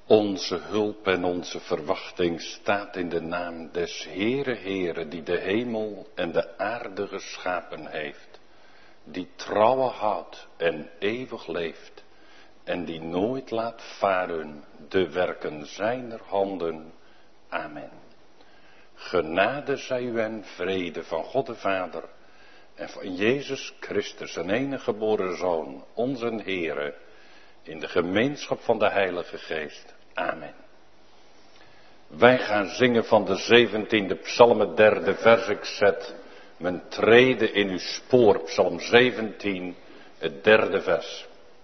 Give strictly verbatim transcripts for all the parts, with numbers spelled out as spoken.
Onze hulp en onze verwachting staat in de naam des Heere Heere, die de hemel en de aarde geschapen heeft, die trouwen houdt en eeuwig leeft, en die nooit laat varen de werken zijner handen. Amen. Genade zij u en vrede van God de Vader en van Jezus Christus, zijn enige geboren Zoon, onze Heere, in de gemeenschap van de Heilige Geest. Amen. Wij gaan zingen van de zeventiende psalm, het derde vers. Ik zet mijn treden in uw spoor, psalm zeventien, het derde vers.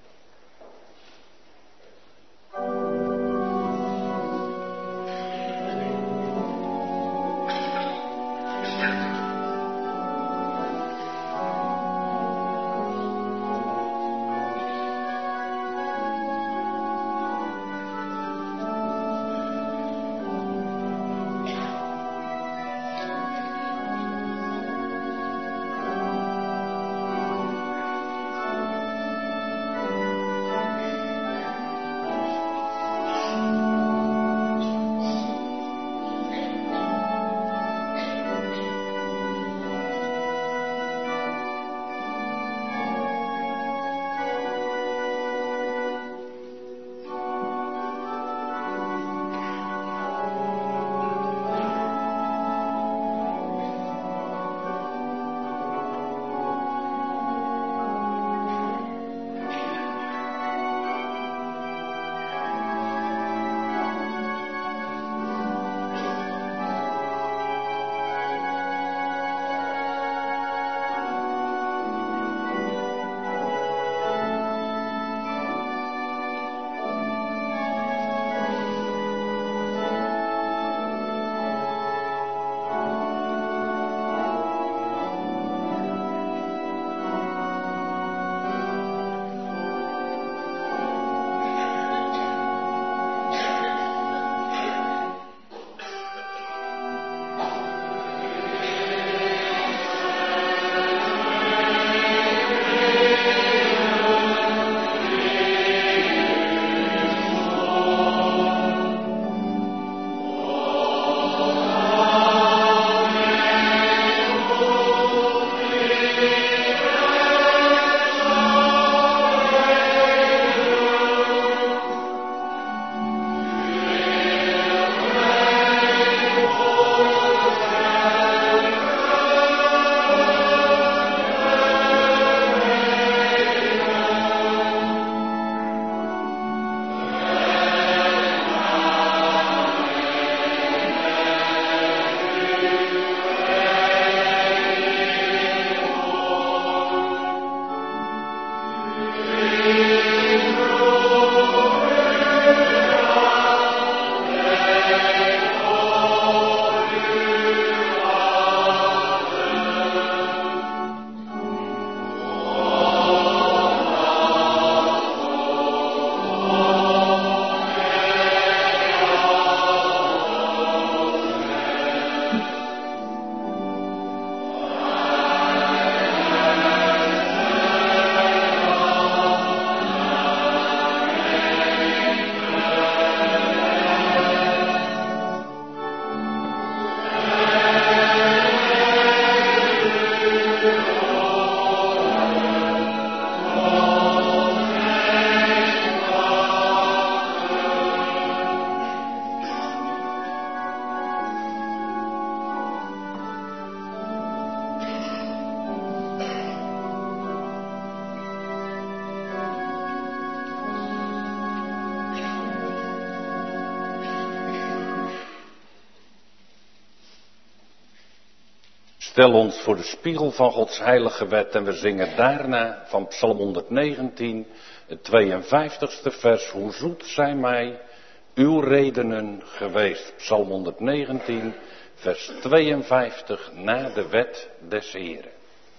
Stel ons voor de spiegel van Gods heilige wet en we zingen daarna van psalm honderdnegentien, het tweeënvijftigste vers. Hoe zoet zijn mij uw redenen geweest. Psalm honderdnegentien, vers tweeënvijftig, na de wet des Heren.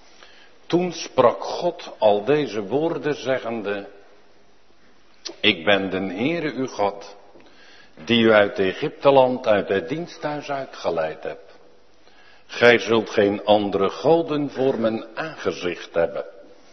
Toen sprak God al deze woorden zeggende: Ik ben de Heere uw God, die u uit Egypteland, uit het diensthuis uitgeleid hebt. Gij zult geen andere goden voor mijn aangezicht hebben.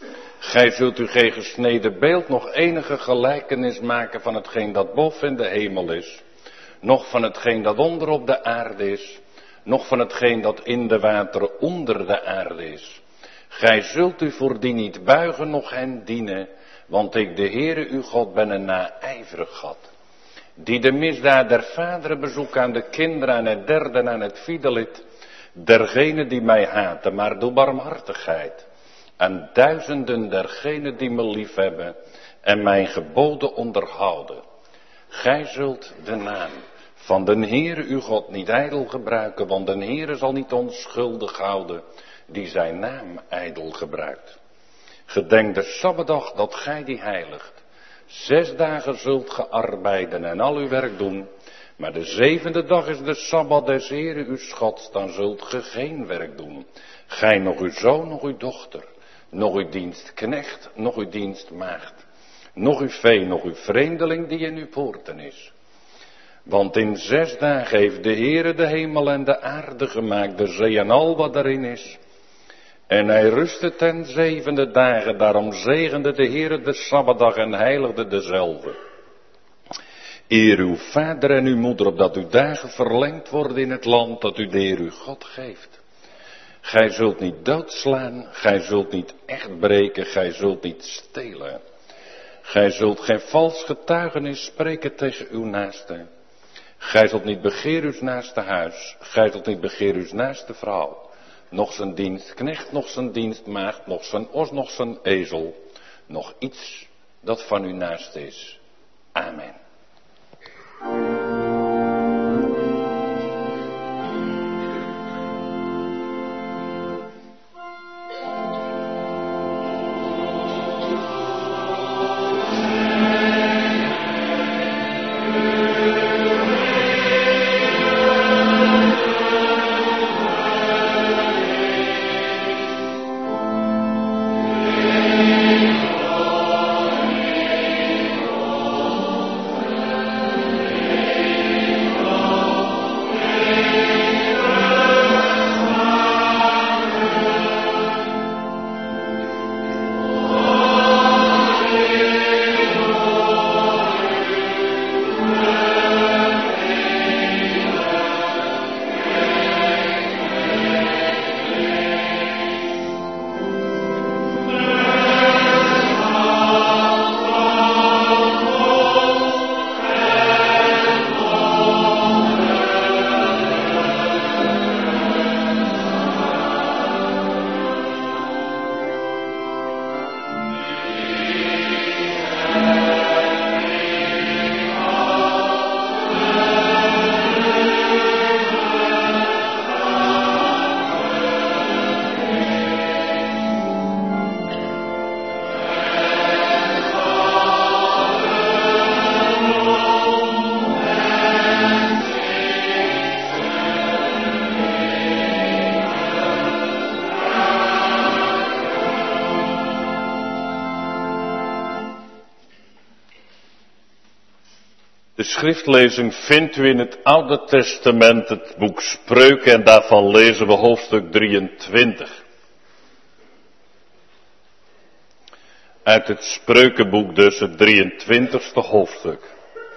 Gij zult u geen gesneden beeld nog enige gelijkenis maken van hetgeen dat boven in de hemel is, nog van hetgeen dat onder op de aarde is, nog van hetgeen dat in de wateren onder de aarde is. Gij zult u voor die niet buigen, nog hen dienen, want ik de Heere uw God ben een naijverig God, die de misdaad der vaderen bezoekt aan de kinderen, aan het derde en aan het vierde lid, dergenen die mij haten, maar doe barmhartigheid aan duizenden dergenen die me lief hebben en mijn geboden onderhouden. Gij zult de naam van de Heere uw God niet ijdel gebruiken, want de Heere zal niet onschuldig houden die zijn naam ijdel gebruikt. Gedenk de Sabbatdag dat gij die heiligt. Zes dagen zult ge arbeiden en al uw werk doen, maar de zevende dag is de Sabbat des Heere uw Gods, dan zult ge geen werk doen. Gij nog uw zoon, nog uw dochter, nog uw dienstknecht, nog uw dienstmaagd, nog uw vee, nog uw vreemdeling die in uw poorten is. Want in zes dagen heeft de Heere de hemel en de aarde gemaakt, de zee en al wat erin is. En hij rustte ten zevende dagen, daarom zegende de Heere de Sabbatdag en heiligde dezelve. Eer uw vader en uw moeder, opdat uw dagen verlengd worden in het land dat u de Heer uw God geeft. Gij zult niet doodslaan, gij zult niet echt breken, gij zult niet stelen. Gij zult geen vals getuigenis spreken tegen uw naaste. Gij zult niet begeren uw naaste huis, gij zult niet begeren uw naaste vrouw. Nog zijn dienstknecht, nog zijn dienstmaagd, nog zijn os, nog zijn ezel. Nog iets dat van uw naaste is. Amen. De schriftlezing vindt u in het Oude Testament, het boek Spreuken, en daarvan lezen we hoofdstuk drieëntwintig. Uit het Spreukenboek dus, het drieëntwintigste hoofdstuk.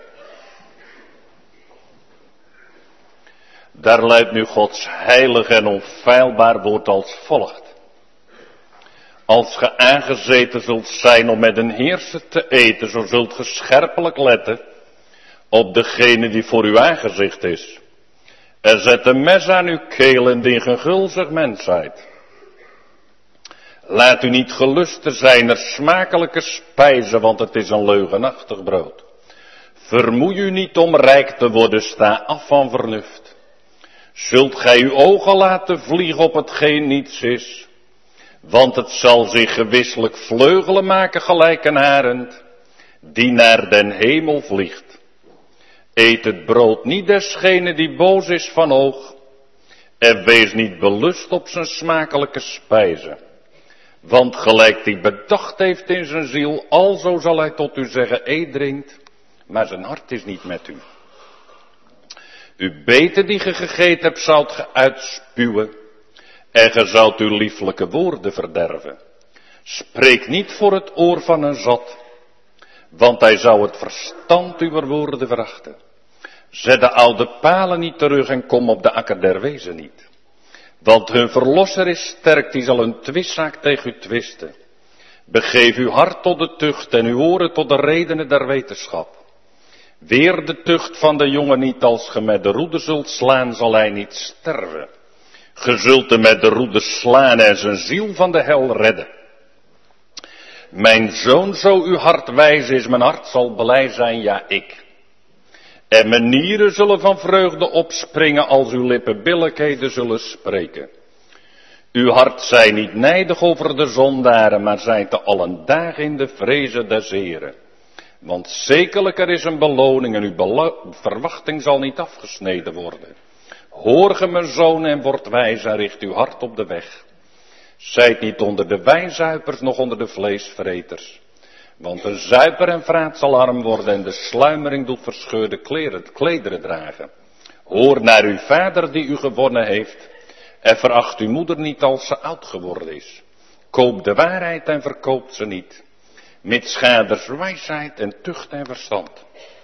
Daar luidt nu Gods heilig en onfeilbaar woord als volgt. Als ge aangezeten zult zijn om met een heerser te eten, zo zult ge scherpelijk letten op degene die voor uw aangezicht is. En zet een mes aan uw keel en dien ge gulzig mensheid. Laat u niet gelusten zijn er smakelijke spijzen, want het is een leugenachtig brood. Vermoei u niet om rijk te worden, sta af van vernuft. Zult gij uw ogen laten vliegen op hetgeen niets is, want het zal zich gewisselijk vleugelen maken gelijk een arend, die naar den hemel vliegt. Eet het brood niet desgene die boos is van oog, en wees niet belust op zijn smakelijke spijzen. Want gelijk die bedacht heeft in zijn ziel, alzo zal hij tot u zeggen, eet drinkt, maar zijn hart is niet met u. Uw beten die ge gegeten hebt, zoudt ge uitspuwen, en ge zoudt uw lieflijke woorden verderven. Spreek niet voor het oor van een zot, want hij zou het verstand uw woorden verachten. Zet de oude palen niet terug en kom op de akker der wezen niet. Want hun verlosser is sterk, die zal een twistzaak tegen u twisten. Begeef uw hart tot de tucht en uw oren tot de redenen der wetenschap. Weer de tucht van de jongen niet, als ge met de roede zult slaan, zal hij niet sterven. Ge zult hem met de roede slaan en zijn ziel van de hel redden. Mijn zoon, zo uw hart wijs is, mijn hart zal blij zijn, ja ik. En mijn nieren zullen van vreugde opspringen, als uw lippen billijkheden zullen spreken. Uw hart zij niet nijdig over de zondaren, maar zij te allen dagen in de vrezen des Heren. Want zekerlijk er is een beloning en uw belo- verwachting zal niet afgesneden worden. Hoor ge mijn zoon en word wijs en richt uw hart op de weg. Zijt niet onder de wijnzuipers, nog onder de vleesvreters. Want een zuiper en vraat zal arm worden en de sluimering doet verscheurde kleren, klederen dragen. Hoor naar uw vader die u gewonnen heeft en veracht uw moeder niet als ze oud geworden is. Koop de waarheid en verkoop ze niet. Mits schaders wijsheid en tucht en verstand.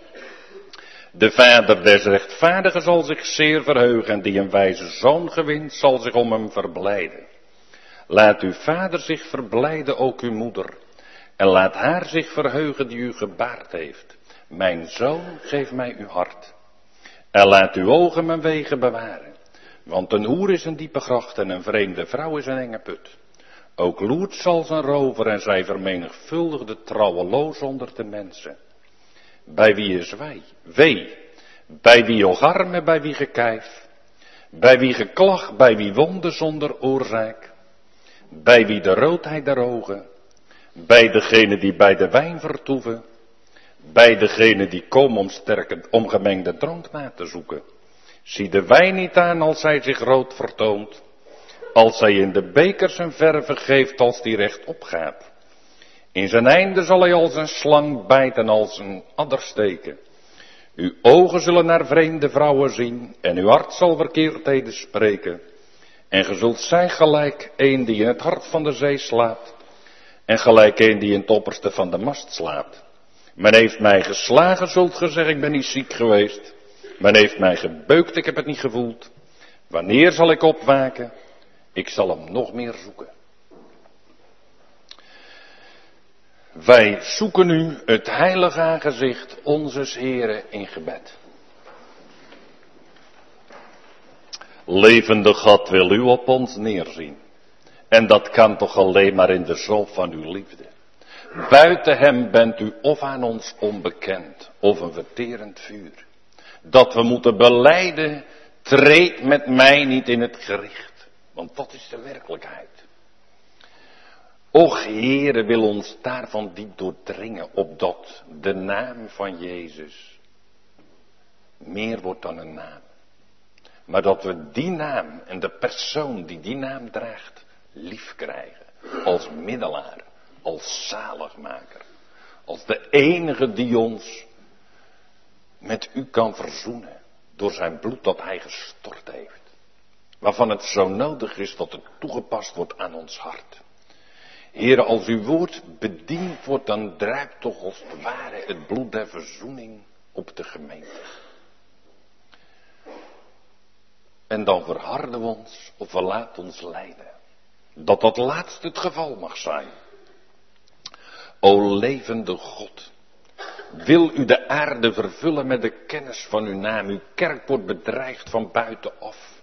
De vader des rechtvaardigen zal zich zeer verheugen en die een wijze zoon gewint zal zich om hem verblijden. Laat uw vader zich verblijden, ook uw moeder. En laat haar zich verheugen die u gebaard heeft. Mijn zoon, geef mij uw hart. En laat uw ogen mijn wegen bewaren. Want een hoer is een diepe gracht en een vreemde vrouw is een enge put. Ook loert zal zijn rover en zij vermenigvuldigde trouweloos onder de mensen. Bij wie is wij? Wee. Bij wie ogarme, bij wie gekijf. Bij wie geklag, bij wie wonde zonder oorzaak. Bij wie de roodheid der ogen. Bij degene die bij de wijn vertoeven. Bij degene die komen om sterke, om gemengde drank na te zoeken. Zie de wijn niet aan als hij zich rood vertoont. Als hij in de bekers een verve geeft als die rechtop gaat. In zijn einde zal hij als een slang bijten, als een adder steken. Uw ogen zullen naar vreemde vrouwen zien en uw hart zal verkeerdheden spreken. En ge zult zijn gelijk een die in het hart van de zee slaapt. En gelijk een die in het opperste van de mast slaapt. Men heeft mij geslagen, zult ge zeggen, ik ben niet ziek geweest. Men heeft mij gebeukt, ik heb het niet gevoeld. Wanneer zal ik opwaken? Ik zal hem nog meer zoeken. Wij zoeken nu het heilige aangezicht onzes Heren in gebed. Levende God, wil u op ons neerzien. En dat kan toch alleen maar in de zalf van uw liefde. Buiten hem bent u of aan ons onbekend, of een verterend vuur. Dat we moeten belijden, treed met mij niet in het gericht. Want dat is de werkelijkheid. Och, Heere, wil ons daarvan diep doordringen, opdat de naam van Jezus meer wordt dan een naam. Maar dat we die naam en de persoon die die naam draagt, lief krijgen. Als middelaar, als zaligmaker. Als de enige die ons met u kan verzoenen. Door zijn bloed dat hij gestort heeft. Waarvan het zo nodig is dat het toegepast wordt aan ons hart. Heere, als uw woord bediend wordt, dan druipt toch als het ware het bloed der verzoening op de gemeente. En dan verharden we ons of we laten ons leiden. Dat dat laatste het geval mag zijn. O levende God, wil u de aarde vervullen met de kennis van uw naam. Uw kerk wordt bedreigd van buitenaf.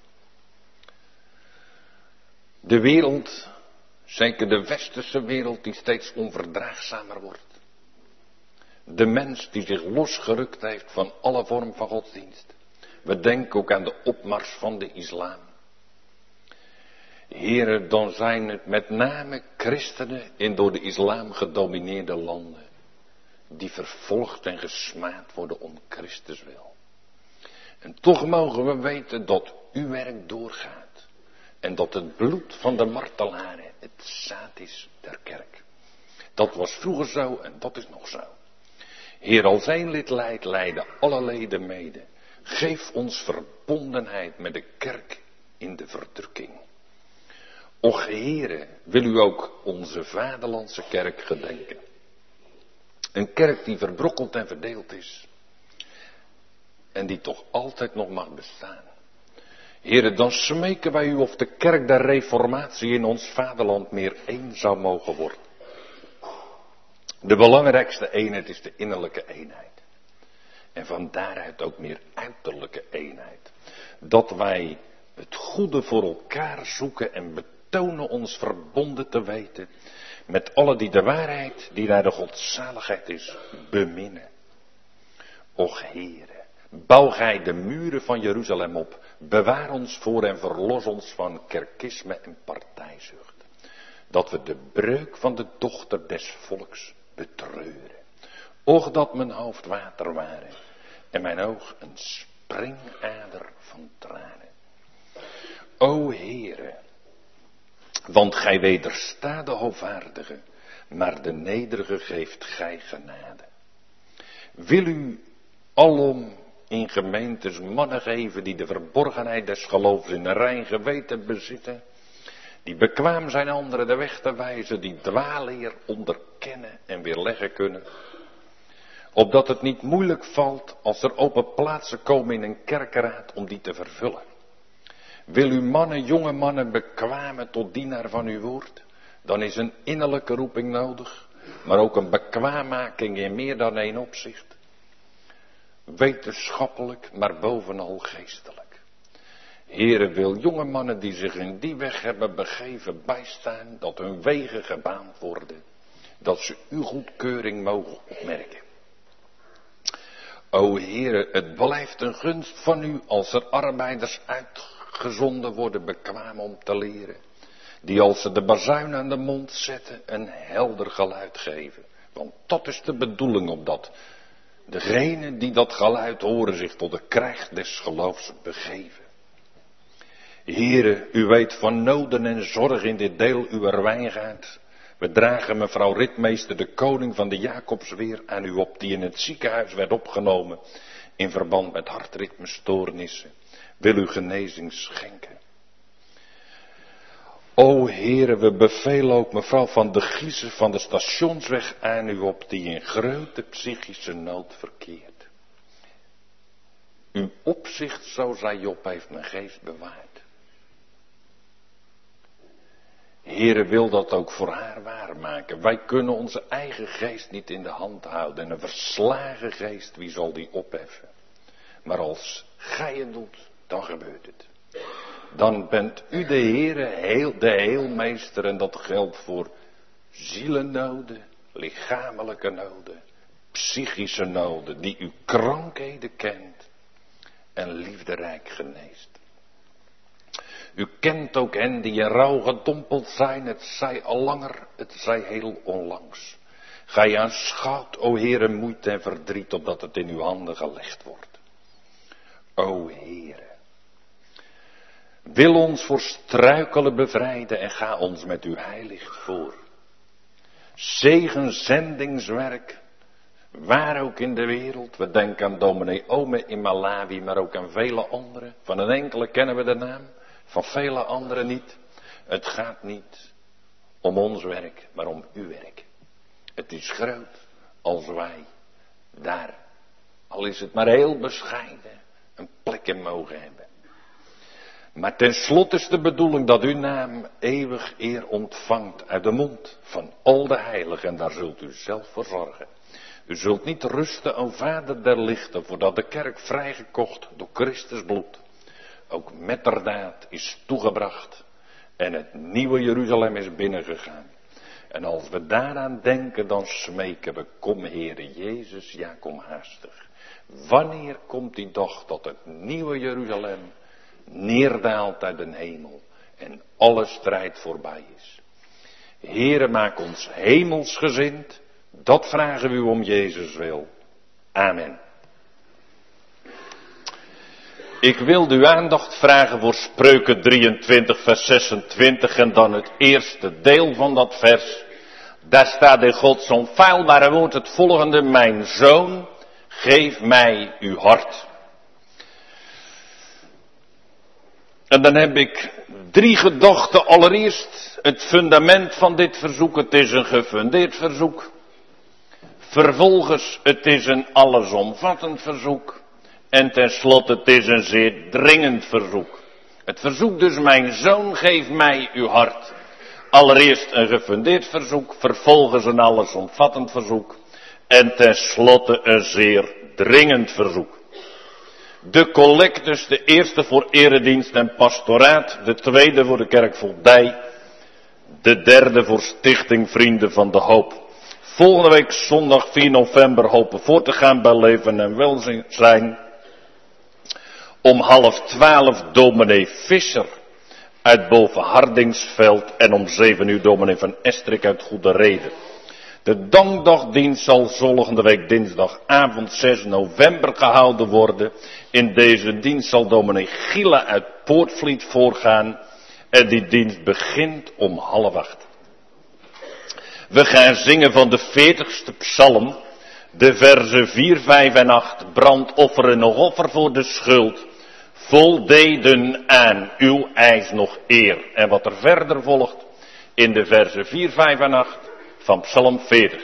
De wereld, zeker de westerse wereld, die steeds onverdraagzamer wordt. De mens die zich losgerukt heeft van alle vorm van godsdienst. We denken ook aan de opmars van de islam. Heren, dan zijn het met name christenen in door de islam gedomineerde landen. Die vervolgd en gesmaad worden om Christus wil. En toch mogen we weten dat uw werk doorgaat. En dat het bloed van de martelaren het zaad is der kerk. Dat was vroeger zo en dat is nog zo. Heer, als één lid leidt, leiden alle leden mede. Geef ons verbondenheid met de kerk in de verdrukking. Och Heere, wil u ook onze vaderlandse kerk gedenken. Een kerk die verbrokkeld en verdeeld is. En die toch altijd nog mag bestaan. Heere, dan smeken wij u of de kerk der reformatie in ons vaderland meer één zou mogen worden. De belangrijkste eenheid is de innerlijke eenheid. En van daaruit ook meer uiterlijke eenheid. Dat wij het goede voor elkaar zoeken en betonen ons verbonden te weten met alle die de waarheid, die naar de godzaligheid is, beminnen. Och Heere, bouw gij de muren van Jeruzalem op, bewaar ons voor en verlos ons van kerkisme en partijzucht. Dat we de breuk van de dochter des volks betreuren. Och dat mijn hoofd water waren en mijn oog een springader van tranen. O Heere, want gij wederstaat de hoogvaardige, maar de nederige geeft gij genade. Wil u alom in gemeentes mannen geven die de verborgenheid des geloofs in een rein geweten bezitten, die bekwaam zijn anderen de weg te wijzen, die dwaalleer onderkennen en weerleggen kunnen, opdat het niet moeilijk valt als er open plaatsen komen in een kerkeraad om die te vervullen. Wil u mannen, jonge mannen bekwamen tot dienaar van uw woord, dan is een innerlijke roeping nodig, maar ook een bekwaammaking in meer dan één opzicht. Wetenschappelijk, maar bovenal geestelijk. Heere, wil jonge mannen die zich in die weg hebben begeven bijstaan, dat hun wegen gebaand worden, dat ze uw goedkeuring mogen opmerken. O Heere, het blijft een gunst van u als er arbeiders uitgezonden worden bekwaam om te leren, die als ze de bazuin aan de mond zetten een helder geluid geven. Want dat is de bedoeling, opdat degenen die dat geluid horen zich tot de krijg des geloofs begeven. Heere, u weet van noden en zorg in dit deel uwer wijngaard. We dragen mevrouw Ritmeester, de koning van de Jacobsweer, aan u op, die in het ziekenhuis werd opgenomen in verband met hartritmestoornissen. Wil u genezing schenken. O Heere, we bevelen ook mevrouw van de Giezen van de Stationsweg aan u op, die in grote psychische nood verkeert. Uw opzicht, zo zei Job, heeft mijn geest bewaard. Heere, wil dat ook voor haar waarmaken. Wij kunnen onze eigen geest niet in de hand houden. En een verslagen geest, wie zal die opheffen? Maar als gij het doet, dan gebeurt het. Dan bent u de Heere, heel, de heelmeester, en dat geldt voor zielennoden, lichamelijke noden, psychische noden, die u krankheden kent en liefderijk geneest. U kent ook hen die in rouw gedompeld zijn, het zij al langer, het zij heel onlangs. Gij aanschouwt, o Heere, moeite en verdriet, opdat het in uw handen gelegd wordt. O Heere, wil ons voor struikelen bevrijden en ga ons met uw heilicht voor. Zegen zendingswerk, waar ook in de wereld. We denken aan dominee Ome in Malawi, maar ook aan vele anderen. Van een enkele kennen we de naam, van vele anderen niet. Het gaat niet om ons werk, maar om uw werk. Het is groot als wij daar, al is het maar heel bescheiden, een plek in mogen hebben. Maar tenslotte is de bedoeling dat uw naam eeuwig eer ontvangt uit de mond van al de heiligen, en daar zult u zelf voor zorgen. U zult niet rusten, o Vader der lichten, voordat de kerk vrijgekocht door Christus bloed ook metterdaad is toegebracht en het nieuwe Jeruzalem is binnengegaan. En als we daaraan denken, dan smeken we, kom Heere Jezus, ja kom haastig. Wanneer komt die dag dat het nieuwe Jeruzalem neerdaalt uit de hemel en alle strijd voorbij is? Heere, maak ons hemelsgezind, dat vragen we u om Jezus wil. Amen. Ik wil uw aandacht vragen voor Spreuken drieëntwintig vers zesentwintig en dan het eerste deel van dat vers. Daar staat in Gods onfeilbare woord het volgende: mijn zoon, geef mij uw hart. En dan heb ik drie gedachten. Allereerst het fundament van dit verzoek. Het is een gefundeerd verzoek. Vervolgens, het is een allesomvattend verzoek. En tenslotte, het is een zeer dringend verzoek. Het verzoek dus, mijn zoon, geef mij uw hart. Allereerst een gefundeerd verzoek, vervolgens een allesomvattend verzoek. En tenslotte een zeer dringend verzoek. De collectes, de eerste voor eredienst en pastoraat, de tweede voor de kerk Voldij, de derde voor Stichting Vrienden van de Hoop. Volgende week zondag vier november hopen voor te gaan bij Leven en Welzijn. Om half twaalf dominee Visser uit Bovenhardingsveld en om zeven uur dominee van Estrik uit Goede Reden. De dankdagdienst zal volgende week dinsdagavond zes november gehouden worden. In deze dienst zal dominee Gila uit Poortvliet voorgaan en die dienst begint om half acht. We gaan zingen van de veertigste psalm, de verzen vier, vijf en acht. Brandoffer en nog offer voor de schuld, voldeden aan uw eis nog eer. En wat er verder volgt in de verzen vier, vijf en acht van psalm veertig.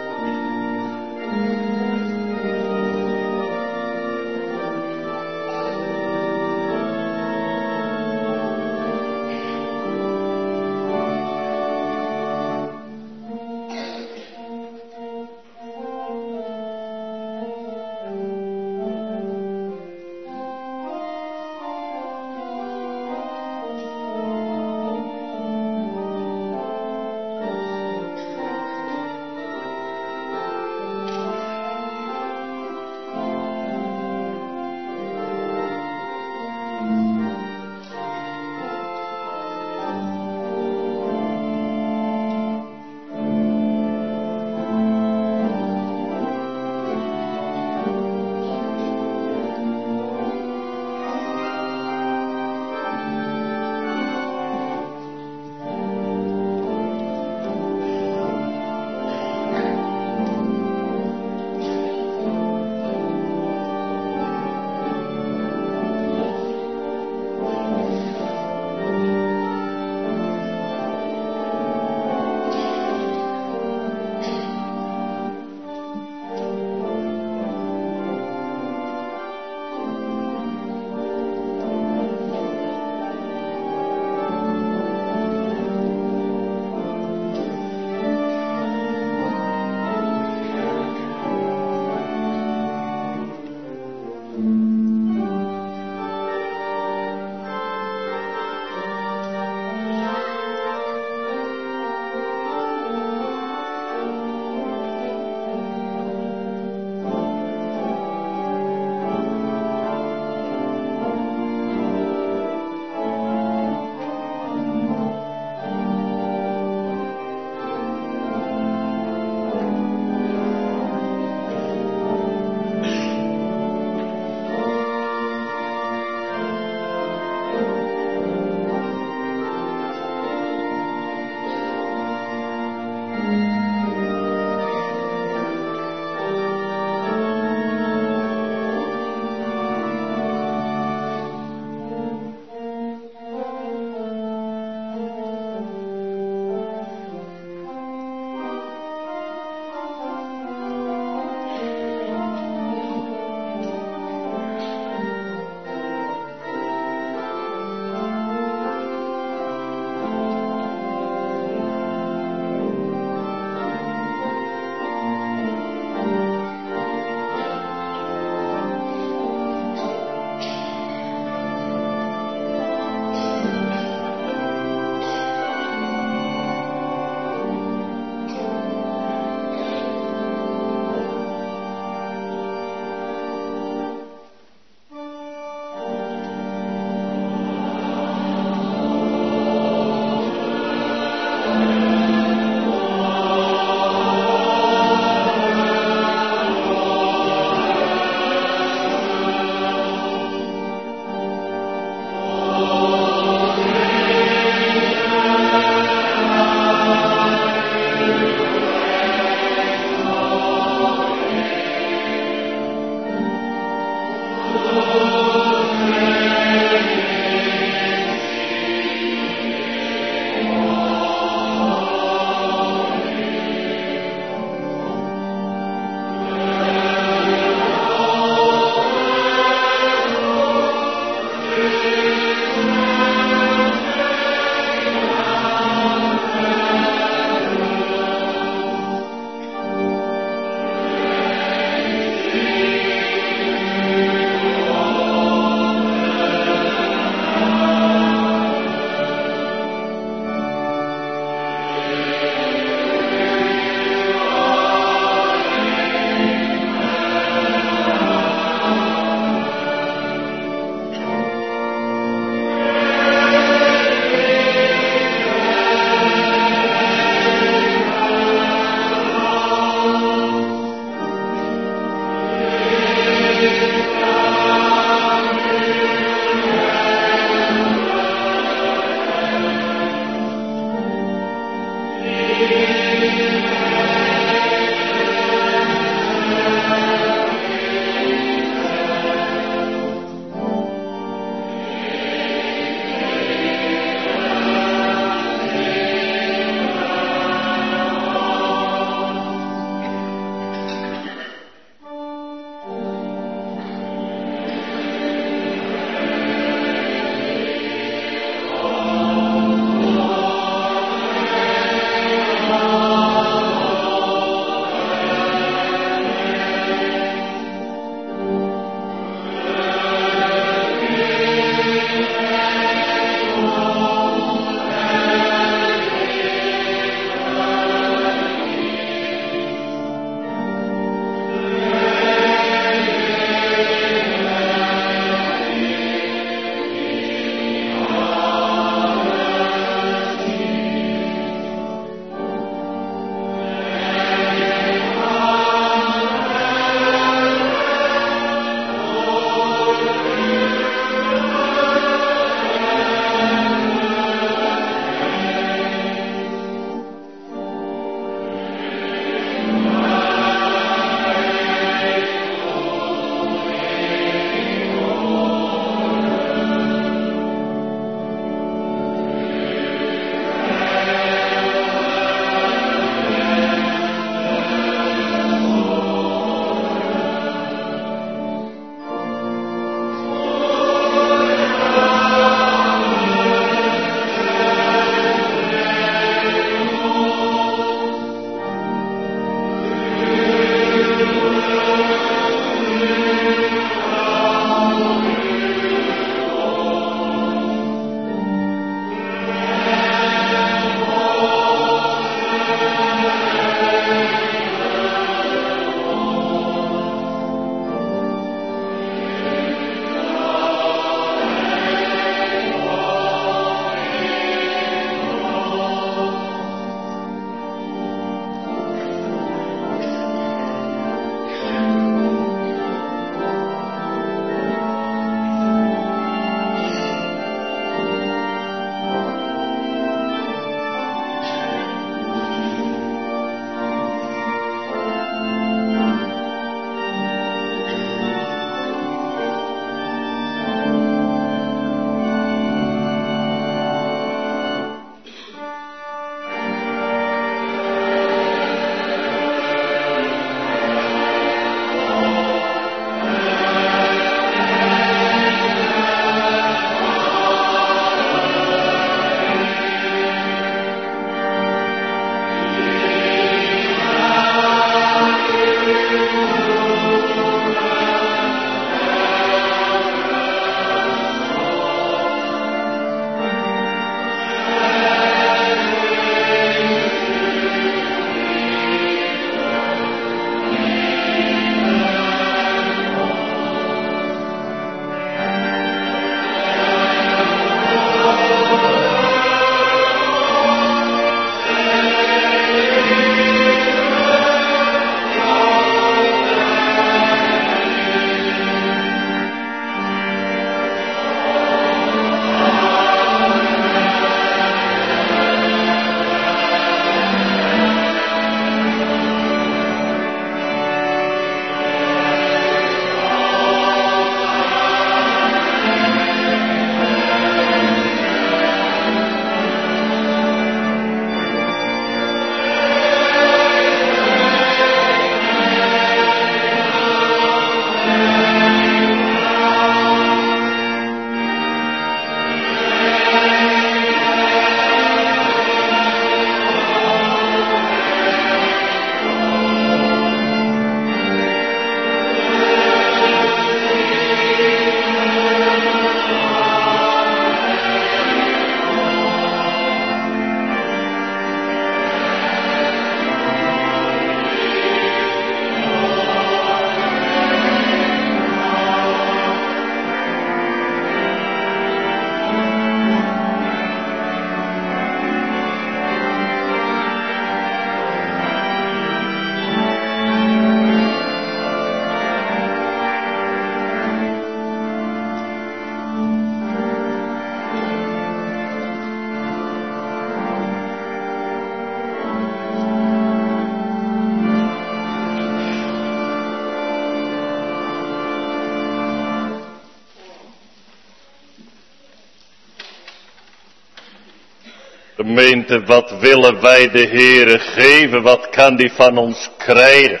Gemeente, wat willen wij de Heere geven? Wat kan die van ons krijgen?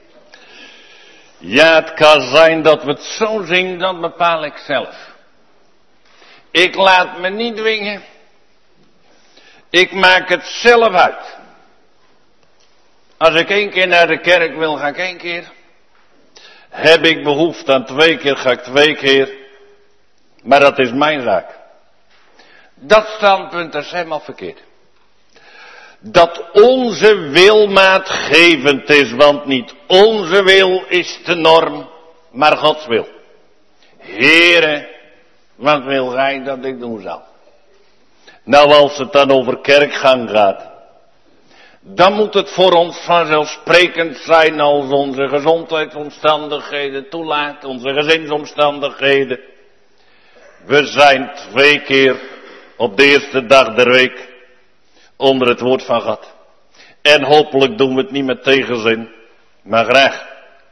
Ja, het kan zijn dat we het zo zingen, dat bepaal ik zelf. Ik laat me niet dwingen. Ik maak het zelf uit. Als ik één keer naar de kerk wil, ga ik één keer. Heb ik behoefte aan twee keer, ga ik twee keer. Maar dat is mijn zaak. Dat standpunt is helemaal verkeerd. Dat onze wil maatgevend is, want niet onze wil is de norm, maar Gods wil. Heere, wat wil gij dat ik doen zal? Nou, als het dan over kerkgang gaat, dan moet het voor ons vanzelfsprekend zijn als onze gezondheidsomstandigheden toelaat, onze gezinsomstandigheden. We zijn twee keer op de eerste dag der week onder het woord van God. En hopelijk doen we het niet met tegenzin, maar graag.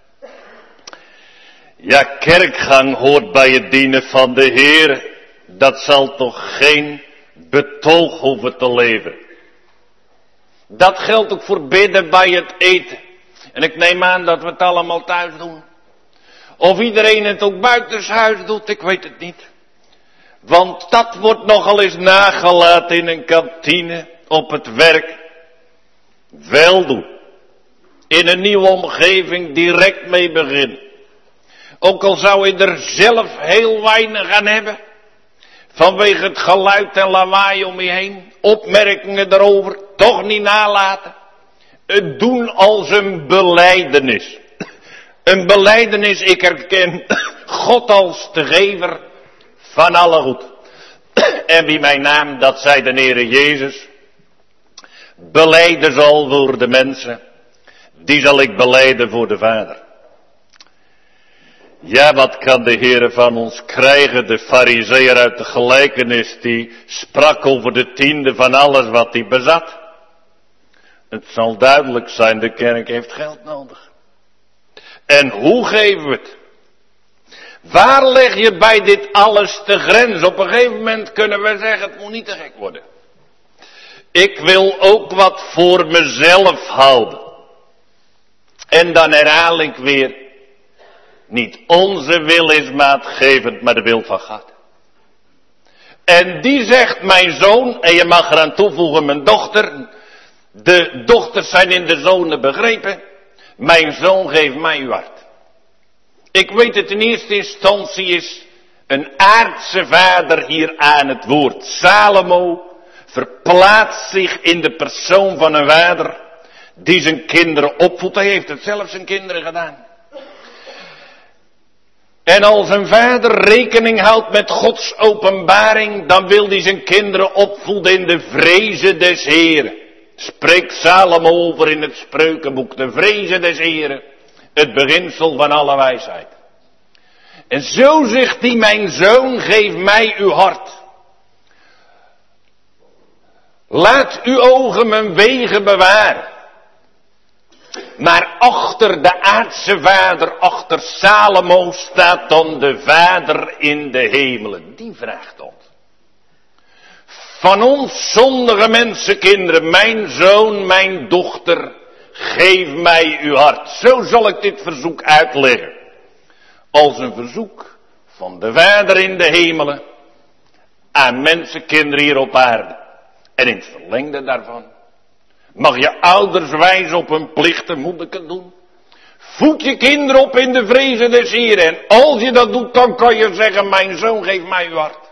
Ja, kerkgang hoort bij het dienen van de Heer. Dat zal toch geen betoog hoeven te leveren. Dat geldt ook voor bidden bij het eten. En ik neem aan dat we het allemaal thuis doen. Of iedereen het ook buitenshuis doet, ik weet het niet. Want dat wordt nogal eens nagelaten in een kantine, op het werk. Wel doen. In een nieuwe omgeving direct mee beginnen. Ook al zou je er zelf heel weinig aan hebben. Vanwege het geluid en lawaai om je heen. Opmerkingen erover. Toch niet nalaten. Het doen als een belijdenis. Een belijdenis, ik herken God als de gever van alle goed. En wie mijn naam, dat zij de Heere Jezus, belijden zal voor de mensen, die zal ik belijden voor de Vader. Ja, wat kan de Heere van ons krijgen? De Farizeeër uit de gelijkenis, die sprak over de tiende van alles wat hij bezat. Het zal duidelijk zijn, de kerk heeft geld nodig. En hoe geven we het? Waar leg je bij dit alles de grens? Op een gegeven moment kunnen we zeggen, het moet niet te gek worden. Ik wil ook wat voor mezelf houden. En dan herhaal ik weer, niet onze wil is maatgevend, maar de wil van God. En die zegt mijn zoon, en je mag eraan toevoegen mijn dochter. De dochters zijn in de zonen begrepen. Mijn zoon geeft mij uw hart. Ik weet het in eerste instantie is een aardse vader hier aan het woord. Salomo verplaatst zich in de persoon van een vader die zijn kinderen opvoedt. Hij heeft het zelf zijn kinderen gedaan. En als een vader rekening houdt met Gods openbaring, dan wil hij zijn kinderen opvoeden in de vrezen des Heren. Spreekt Salomo over in het Spreukenboek, de vrezen des Heren, het beginsel van alle wijsheid. En zo zegt hij, mijn zoon, geef mij uw hart. Laat uw ogen mijn wegen bewaren. Maar achter de aardse vader, achter Salomo, staat dan de Vader in de hemelen. Die vraagt ons. Van ons zondige mensenkinderen, mijn zoon, mijn dochter, geef mij uw hart. Zo zal ik dit verzoek uitleggen. Als een verzoek van de Vader in de hemelen aan mensenkinderen hier op aarde. En in het verlengde daarvan mag je ouders wijzen op hun plichten, moet ik het doen. Voed je kinderen op in de vrezen des Heren. En als je dat doet, dan kan je zeggen, mijn zoon, geef mij uw hart.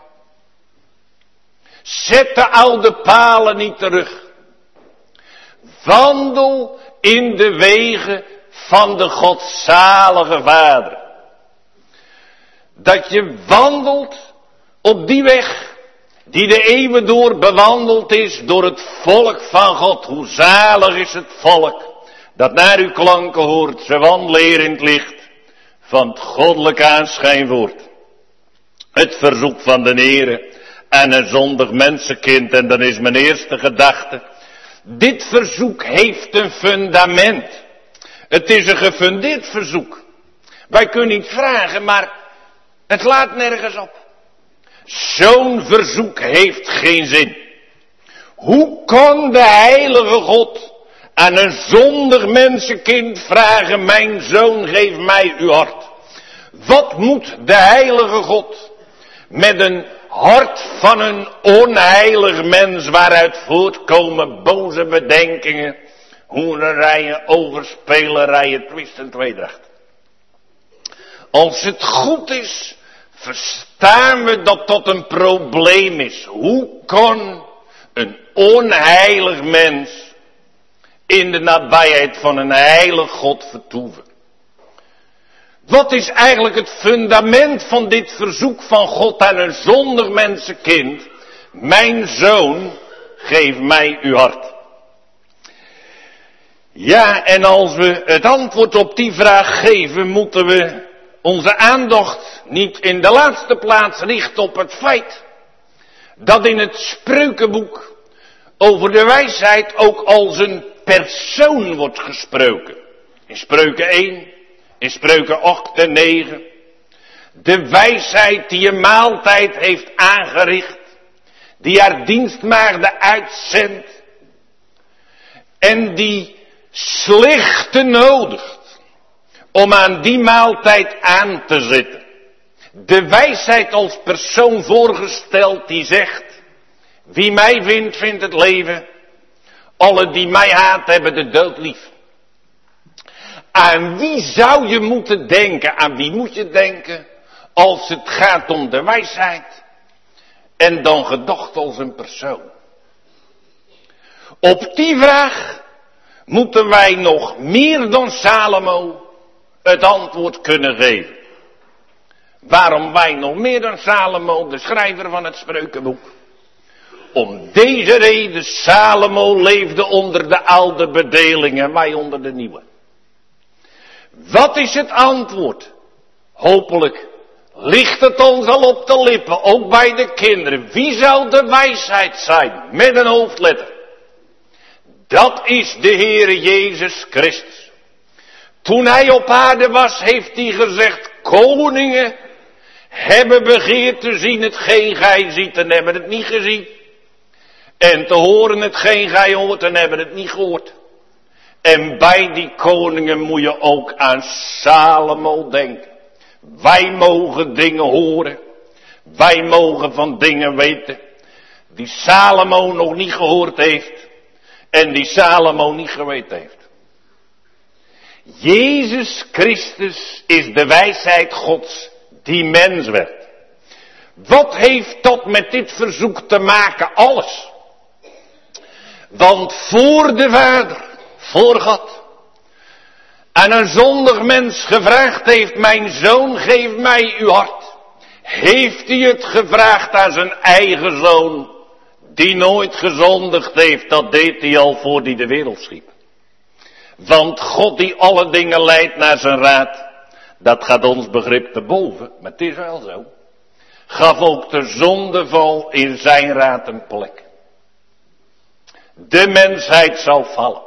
Zet de oude palen niet terug. Wandel in de wegen van de godzalige Vader. Dat je wandelt op die weg die de eeuwen door bewandeld is door het volk van God. Hoe zalig is het volk dat naar uw klanken hoort, ze wandelen in het licht van het goddelijk aanschijnwoord. Het verzoek van de Heere aan een zondig mensenkind. En dan is mijn eerste gedachte, dit verzoek heeft een fundament. Het is een gefundeerd verzoek. Wij kunnen niet vragen, maar het laat nergens op. Zo'n verzoek heeft geen zin. Hoe kan de heilige God aan een zondig mensenkind vragen, mijn zoon, geef mij uw hart? Wat moet de heilige God met een hart van een onheilig mens, waaruit voortkomen boze bedenkingen, hoererijen, overspelerijen, twist en tweedracht? Als het goed is, verstaan we dat dat een probleem is. Hoe kan een onheilig mens in de nabijheid van een heilig God vertoeven? Wat is eigenlijk het fundament van dit verzoek van God aan een zondig mensenkind? Mijn zoon, geef mij uw hart. Ja, en als we het antwoord op die vraag geven, moeten we onze aandacht niet in de laatste plaats richten op het feit dat in het Spreukenboek over de wijsheid ook als een persoon wordt gesproken. In Spreuken één, in Spreuken acht en negen. De wijsheid die een maaltijd heeft aangericht, die haar dienstmaagden uitzendt en die slechte nodigt om aan die maaltijd aan te zitten. De wijsheid als persoon voorgesteld die zegt, wie mij vindt, vindt het leven. Alle die mij haat hebben de dood lief. Aan wie zou je moeten denken? Aan wie moet je denken als het gaat om de wijsheid? En dan gedacht als een persoon. Op die vraag moeten wij nog meer dan Salomo het antwoord kunnen geven. Waarom wij nog meer dan Salomo, de schrijver van het Spreukenboek? Om deze reden, Salomo leefde onder de oude bedelingen, wij onder de nieuwe. Wat is het antwoord? Hopelijk ligt het ons al op de lippen, ook bij de kinderen. Wie zou de wijsheid zijn? Met een hoofdletter. Dat is de Heere Jezus Christus. Toen hij op aarde was, heeft hij gezegd, koningen hebben begeerd te zien hetgeen gij ziet en hebben het niet gezien. En te horen hetgeen gij hoort en hebben het niet gehoord. En bij die koningen moet je ook aan Salomo denken. Wij mogen dingen horen. Wij mogen van dingen weten die Salomo nog niet gehoord heeft. En die Salomo niet geweten heeft. Jezus Christus is de wijsheid Gods die mens werd. Wat heeft dat met dit verzoek te maken? Alles. Want voor de Vader, voor God, aan een zondig mens gevraagd heeft, mijn zoon, geef mij uw hart. Heeft hij het gevraagd aan zijn eigen zoon, die nooit gezondigd heeft, dat deed hij al voor hij de wereld schiep. Want God die alle dingen leidt naar zijn raad, dat gaat ons begrip te boven, maar het is wel zo. Gaf ook de zondeval in zijn raad een plek. De mensheid zal vallen.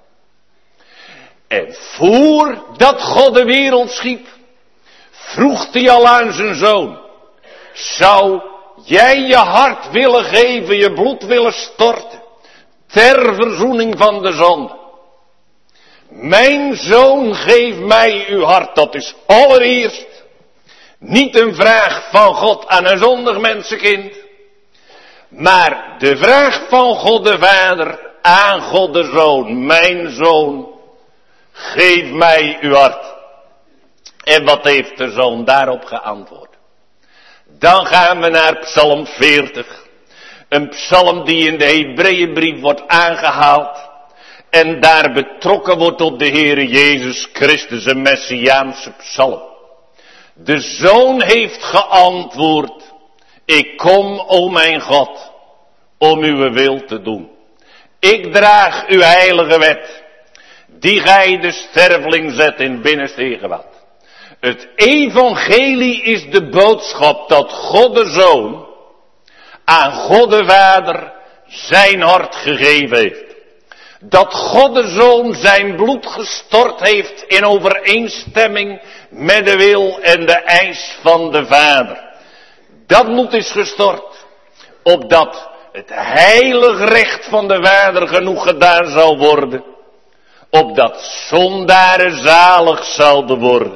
En voordat God de wereld schiep, vroeg hij al aan zijn zoon, zou jij je hart willen geven, je bloed willen storten, ter verzoening van de zonde? Mijn zoon, geef mij uw hart. Dat is allereerst niet een vraag van God aan een zondig mensenkind, maar de vraag van God de Vader aan God de Zoon. Mijn zoon, geef mij uw hart. En wat heeft de Zoon daarop geantwoord? Dan gaan we naar Psalm veertig. Een psalm die in de Hebreeënbrief wordt aangehaald. En daar betrokken wordt op de Heere Jezus Christus, een Messiaanse psalm. De Zoon heeft geantwoord, ik kom, o mijn God, om uw wil te doen. Ik draag uw heilige wet, die gij de sterveling zet in binnenste heergewaad. Het evangelie is de boodschap dat God de Zoon aan God de Vader zijn hart gegeven heeft. Dat God de Zoon zijn bloed gestort heeft in overeenstemming met de wil en de eis van de Vader. Dat bloed is gestort, opdat het heilig recht van de Vader genoeg gedaan zal worden, opdat zondaren zalig zouden worden.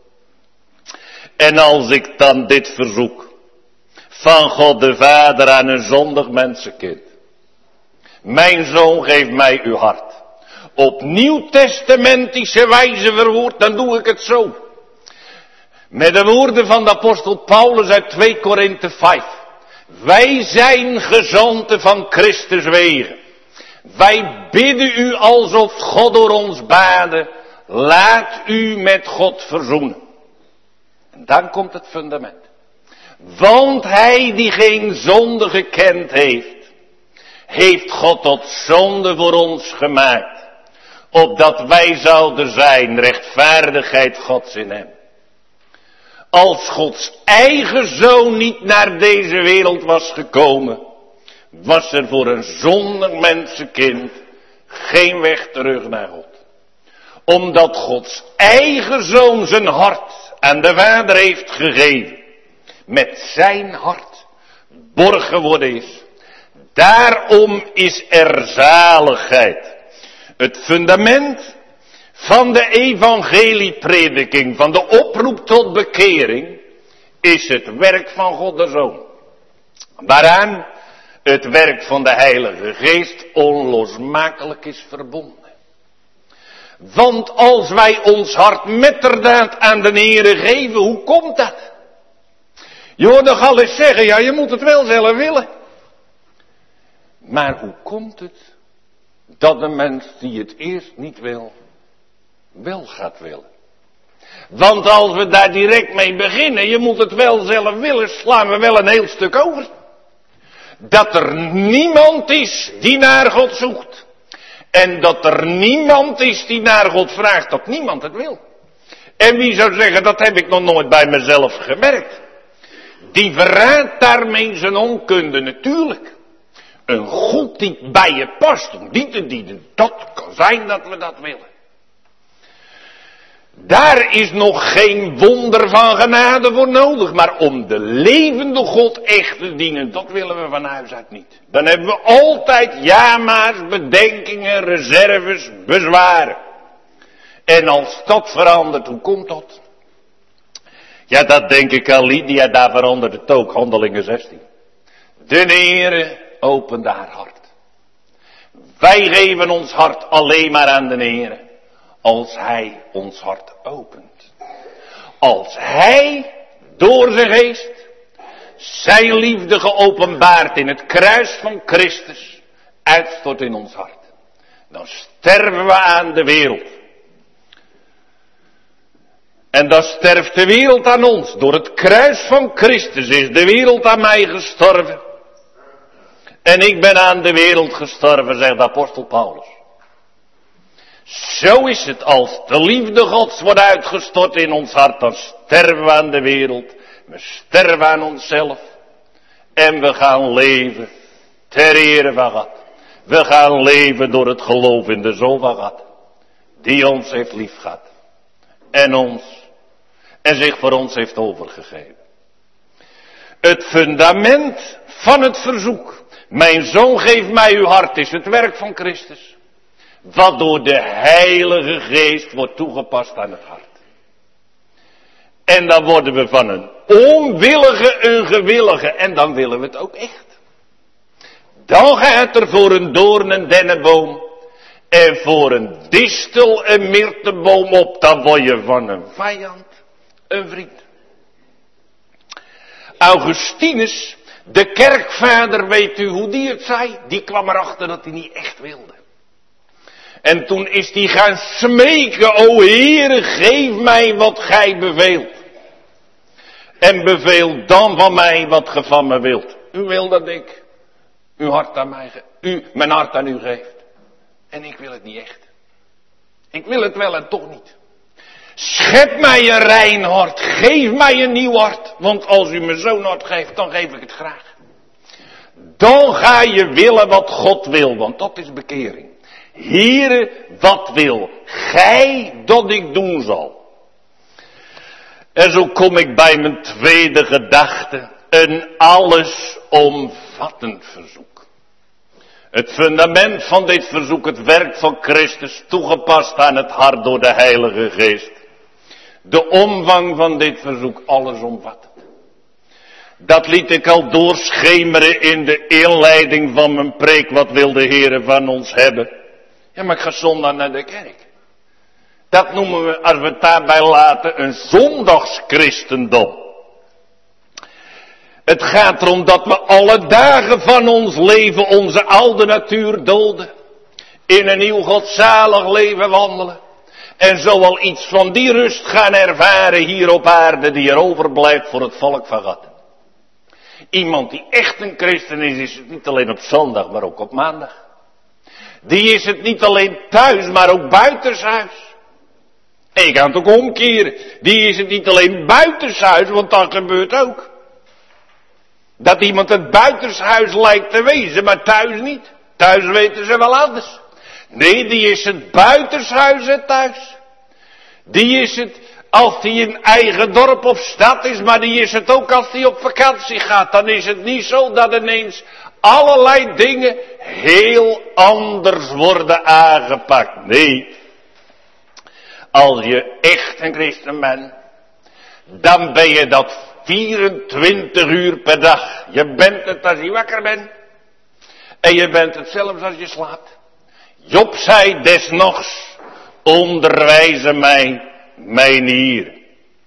En als ik dan dit verzoek van God de Vader aan een zondig mensenkind. Mijn zoon, geef mij uw hart. Op nieuwtestamentische wijze verwoord, dan doe ik het zo. Met de woorden van de apostel Paulus uit twee Korinthe vijf. Wij zijn gezanten van Christus wegen. Wij bidden u alsof God door ons baden. Laat u met God verzoenen. En dan komt het fundament. Want hij die geen zonde gekend heeft, heeft God tot zonde voor ons gemaakt. Opdat wij zouden zijn rechtvaardigheid Gods in hem. Als Gods eigen zoon niet naar deze wereld was gekomen, was er voor een zondig mensenkind geen weg terug naar God. Omdat Gods eigen zoon zijn hart aan de Vader heeft gegeven, met zijn hart borg geworden is. Daarom is er zaligheid. Het fundament van de evangelieprediking, van de oproep tot bekering, is het werk van God de Zoon. Waaraan het werk van de Heilige Geest onlosmakelijk is verbonden. Want als wij ons hart metterdaad aan de Heere geven, hoe komt dat? Je hoort nog al eens zeggen, ja, je moet het wel zelf willen. Maar hoe komt het dat de mens die het eerst niet wil, wel gaat willen? Want als we daar direct mee beginnen, je moet het wel zelf willen, slaan we wel een heel stuk over. Dat er niemand is die naar God zoekt. En dat er niemand is die naar God vraagt, dat niemand het wil. En wie zou zeggen, dat heb ik nog nooit bij mezelf gemerkt. Die verraadt daarmee zijn onkunde natuurlijk. Een God die bij je past, om die te dienen, dat kan zijn dat we dat willen. Daar is nog geen wonder van genade voor nodig, maar om de levende God echt te dienen, dat willen we van huis uit niet. Dan hebben we altijd jama's, bedenkingen, reserves, bezwaren. En als dat verandert, hoe komt dat? Ja, dat denk ik aan Lydia, daar verandert het ook, Handelingen zestien. De Heere opende haar hart. Wij geven ons hart alleen maar aan de Heere, als Hij ons hart opent. Als Hij door zijn geest zijn liefde geopenbaard in het kruis van Christus uitstort in ons hart. Dan sterven we aan de wereld. En dan sterft de wereld aan ons. Door het kruis van Christus is de wereld aan mij gestorven. En ik ben aan de wereld gestorven, zegt de apostel Paulus. Zo is het, als de liefde Gods wordt uitgestort in ons hart, dan sterven we aan de wereld. We sterven aan onszelf. En we gaan leven ter ere van God. We gaan leven door het geloof in de Zoon van God. Die ons heeft liefgehad. En ons. En zich voor ons heeft overgegeven. Het fundament van het verzoek. Mijn zoon, geef mij uw hart, is het werk van Christus. Wat door de Heilige Geest wordt toegepast aan het hart. En dan worden we van een onwillige een gewillige. En dan willen we het ook echt. Dan gaat er voor een doorn een dennenboom. En voor een distel een myrteboom op. Dan word je van een vijand een vriend. Augustinus, de kerkvader, weet u hoe die het zei? Die kwam erachter dat hij niet echt wilde. En toen is hij gaan smeken, o Heere, geef mij wat gij beveelt. En beveel dan van mij wat ge van me wilt. U wil dat ik uw hart aan mij, ge- u, mijn hart aan u geeft. En ik wil het niet echt. Ik wil het wel en toch niet. Schep mij een rein hart, geef mij een nieuw hart. Want als u me zo'n hart geeft, dan geef ik het graag. Dan ga je willen wat God wil, want dat is bekering. Heere, wat wil gij dat ik doen zal? En zo kom ik bij mijn tweede gedachte. Een allesomvattend verzoek. Het fundament van dit verzoek, het werk van Christus, toegepast aan het hart door de Heilige Geest. De omvang van dit verzoek, alles omvattend. Dat liet ik al doorschemeren in de inleiding van mijn preek. Wat wil de Heer van ons hebben? Ja, maar ik ga zondag naar de kerk. Dat noemen we, als we het daarbij laten, een zondagschristendom. Het gaat erom dat we alle dagen van ons leven onze oude natuur doden. In een nieuw godzalig leven wandelen. En zo al iets van die rust gaan ervaren hier op aarde die er overblijft voor het volk van God. Iemand die echt een christen is, is het niet alleen op zondag, maar ook op maandag. Die is het niet alleen thuis, maar ook buitenshuis. En je kan het ook omkeren. Die is het niet alleen buitenshuis, want dat gebeurt ook. Dat iemand het buitenshuis lijkt te wezen, maar thuis niet. Thuis weten ze wel anders. Nee, die is het buitenshuis en thuis. Die is het als hij in eigen dorp of stad is, maar die is het ook als hij op vakantie gaat. Dan is het niet zo dat ineens allerlei dingen heel anders worden aangepakt. Nee, als je echt een christen bent, dan ben je dat vierentwintig uur per dag. Je bent het als je wakker bent. En je bent het zelfs als je slaapt. Job zei desnochts, onderwijze mij, mijn Heer.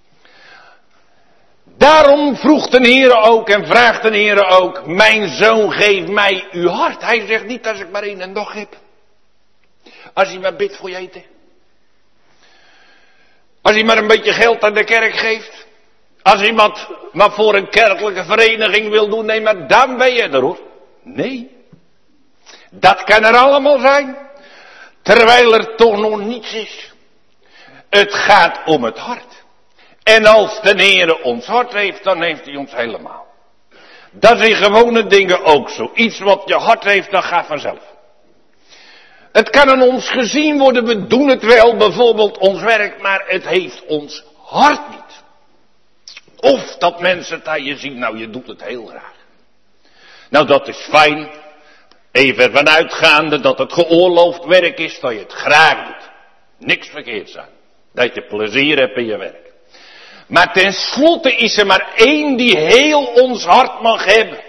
Daarom vroeg de Heer ook en vraagt de Heer ook, mijn zoon geef mij uw hart. Hij zegt niet als ik maar één dag heb. Als hij maar bidt voor je eten. Als hij maar een beetje geld aan de kerk geeft. Als iemand maar voor een kerkelijke vereniging wil doen, nee, maar dan ben je er hoor. Nee. Dat kan er allemaal zijn. Terwijl er toch nog niets is. Het gaat om het hart. En als de Heer ons hart heeft, dan heeft hij ons helemaal. Dat is in gewone dingen ook zo. Iets wat je hart heeft, dat gaat vanzelf. Het kan aan ons gezien worden, we doen het wel, bijvoorbeeld ons werk, maar het heeft ons hart niet. Of dat mensen het aan je zien, nou je doet het heel graag. Nou dat is fijn. Even ervan uitgaande dat het geoorloofd werk is, dat je het graag doet. Niks verkeerds aan. Dat je plezier hebt in je werk. Maar tenslotte is er maar één die heel ons hart mag hebben.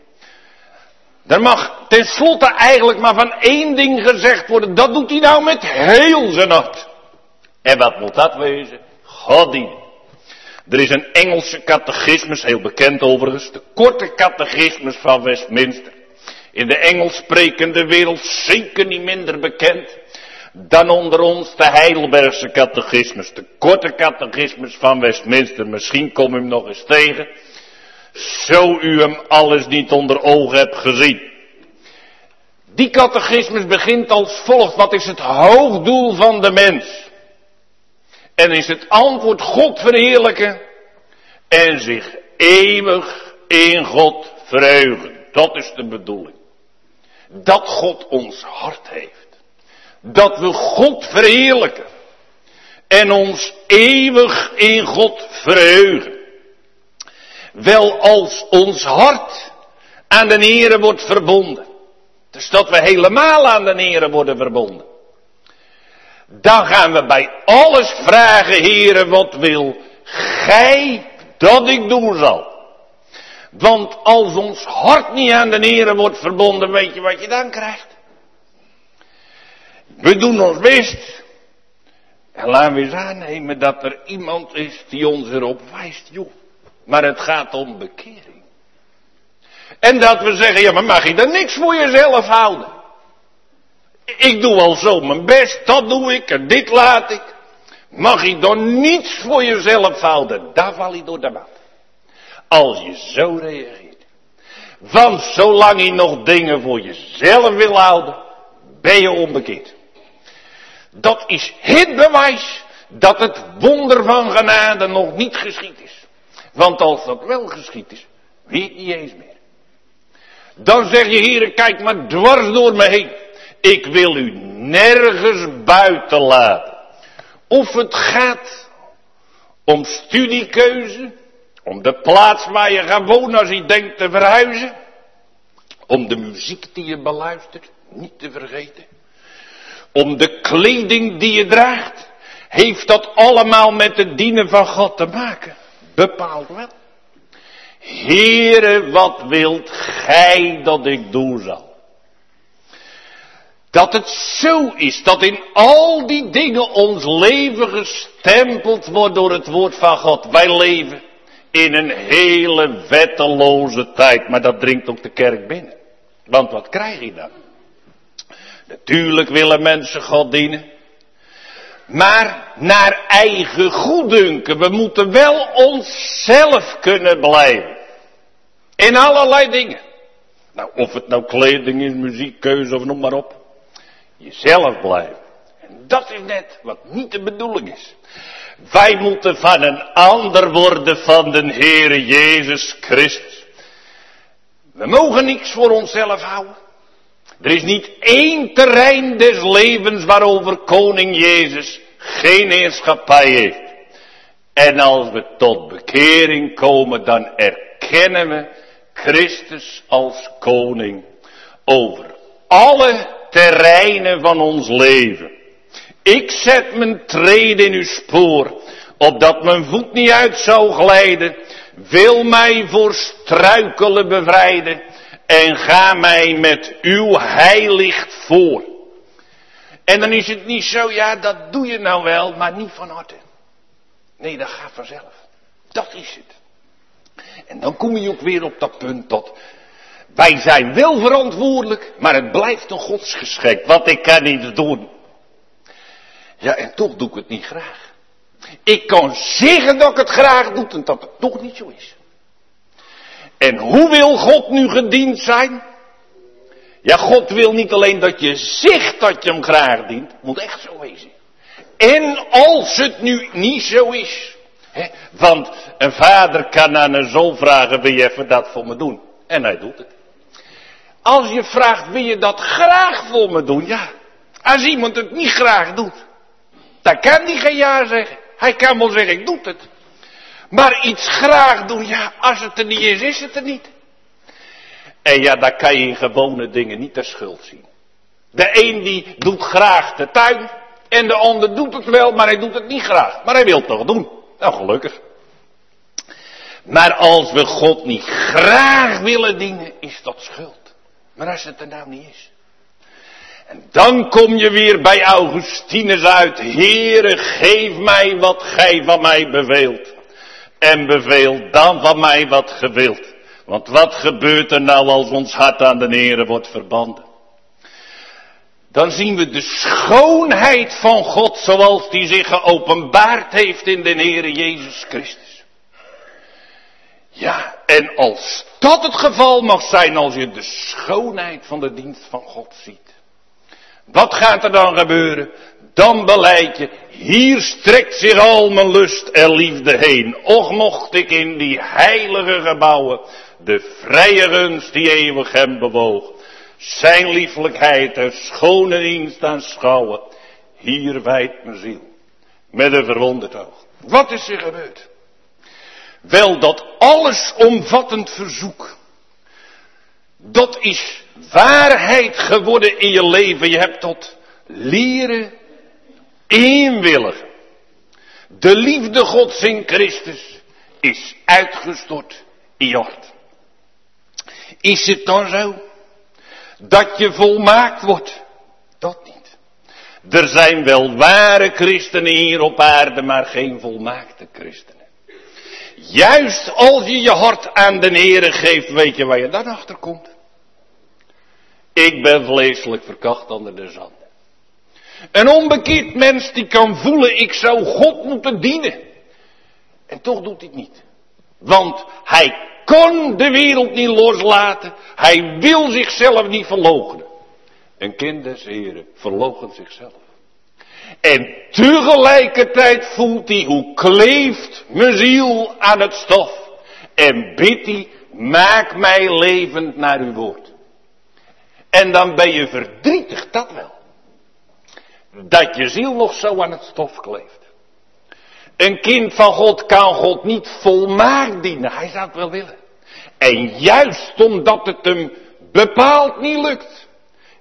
Er mag tenslotte eigenlijk maar van één ding gezegd worden. Dat doet hij nou met heel zijn hart. En wat moet dat wezen? God dienen. Er is een Engelse catechismus, heel bekend overigens. De korte catechismus van Westminster. In de Engels sprekende wereld zeker niet minder bekend dan onder ons de Heidelbergse catechismus. De korte catechismus van Westminster. Misschien kom je hem nog eens tegen. Zo u hem alles niet onder ogen hebt gezien. Die catechismus begint als volgt. Wat is het hoofddoel van de mens? En is het antwoord God verheerlijken en zich eeuwig in God verheugen. Dat is de bedoeling. Dat God ons hart heeft. Dat we God verheerlijken. En ons eeuwig in God verheugen. Wel als ons hart aan de Heere wordt verbonden. Dus dat we helemaal aan de Heere worden verbonden. Dan gaan we bij alles vragen, Heere, wat wil Gij dat ik doen zal? Want als ons hart niet aan de Heere wordt verbonden, weet je wat je dan krijgt? We doen ons best. En laten we eens aannemen dat er iemand is die ons erop wijst, joh. Maar het gaat om bekering. En dat we zeggen, ja, maar mag je dan niks voor jezelf houden? Ik doe al zo mijn best, dat doe ik en dit laat ik. Mag je dan niets voor jezelf houden? Daar val je door de mand. Als je zo reageert. Want zolang je nog dingen voor jezelf wil houden, ben je onbekeerd. Dat is het bewijs dat het wonder van genade nog niet geschied is. Want als dat wel geschied is, weet je niet eens meer. Dan zeg je, Heere, kijk maar dwars door me heen. Ik wil u nergens buiten laten. Of het gaat om studiekeuze, om de plaats waar je gaat wonen als je denkt te verhuizen, om de muziek die je beluistert. niet te vergeten. Om de kleding die je draagt, heeft dat allemaal met het dienen van God te maken. Bepaald wel. Heere, wat wilt gij dat ik doen zal? Dat het zo is, dat in al die dingen ons leven gestempeld wordt door het woord van God. Wij leven in een hele wetteloze tijd, maar dat dringt ook de kerk binnen. Want wat krijg je dan? Natuurlijk willen mensen God dienen. Maar naar eigen goeddunken. We moeten wel onszelf kunnen blijven. In allerlei dingen. Nou, of het nou kleding is, muziek, keuze of noem maar op. Jezelf blijven. En dat is net wat niet de bedoeling is. Wij moeten van een ander worden van de Heere Jezus Christus. We mogen niks voor onszelf houden. Er is niet één terrein des levens waarover koning Jezus geen heerschappij heeft. En als we tot bekering komen, dan erkennen we Christus als koning over alle terreinen van ons leven. Ik zet mijn treden in uw spoor, opdat mijn voet niet uit zou glijden. Wil mij voor struikelen bevrijden en ga mij met uw heilicht voor. En dan is het niet zo, ja, dat doe je nou wel, maar niet van harte. Nee, dat gaat vanzelf. Dat is het. En dan kom je ook weer op dat punt dat wij zijn wel verantwoordelijk, maar het blijft een godsgeschenk, want ik kan niets doen. Ja, en toch doe ik het niet graag. Ik kan zeggen dat ik het graag doe en dat het toch niet zo is. En hoe wil God nu gediend zijn? Ja, God wil niet alleen dat je zegt dat je hem graag dient, het moet echt zo wezen. En als het nu niet zo is, hè, want een vader kan aan een zoon vragen, wil je even dat voor me doen? En hij doet het. Als je vraagt, wil je dat graag voor me doen? Ja, als iemand het niet graag doet, dan kan hij geen ja zeggen. Hij kan wel zeggen, ik doe het. Maar iets graag doen, ja, als het er niet is, is het er niet. En ja, daar kan je in gewone dingen niet de schuld zien. De een die doet graag de tuin, en de ander doet het wel, maar hij doet het niet graag. Maar hij wil het toch doen. Nou, gelukkig. Maar als we God niet graag willen dienen, is dat schuld. Maar als het er nou niet is. En dan kom je weer bij Augustinus uit. Heere, geef mij wat gij van mij beveelt. En beveel dan van mij wat ge wilt. Want wat gebeurt er nou als ons hart aan de Heere wordt verbanden? Dan zien we de schoonheid van God zoals die zich geopenbaard heeft in de Heere Jezus Christus. Ja, en als dat het geval mag zijn, als je de schoonheid van de dienst van God ziet. Wat gaat er dan gebeuren? Dan beleid je, hier strekt zich al mijn lust en liefde heen. Och mocht ik in die heilige gebouwen de vrije gunst die eeuwig hem bewoog. Zijn lieflijkheid en schone dienst aanschouwen. Hier wijdt mijn ziel met een verwonderd oog. Wat is er gebeurd? Wel, dat allesomvattend verzoek. Dat is waarheid geworden in je leven. Je hebt tot leren inwilligen. De liefde Gods in Christus is uitgestort in je hart. Is het dan zo dat je volmaakt wordt? Dat niet. Er zijn wel ware christenen hier op aarde, maar geen volmaakte christenen. Juist als je je hart aan de Heere geeft, weet je waar je dan achter komt. Ik ben vleeselijk verkacht onder de zanden. Een onbekeerd mens die kan voelen, ik zou God moeten dienen. En toch doet hij het niet. Want hij kan de wereld niet loslaten. Hij wil zichzelf niet verloochenen. Een kind des Heren verloochent zichzelf. En tegelijkertijd voelt hij hoe kleeft mijn ziel aan het stof. En bidt hij, maak mij levend naar uw woord. En dan ben je verdrietig, dat wel. Dat je ziel nog zo aan het stof kleeft. Een kind van God kan God niet volmaakt dienen. Hij zou het wel willen. En juist omdat het hem bepaald niet lukt,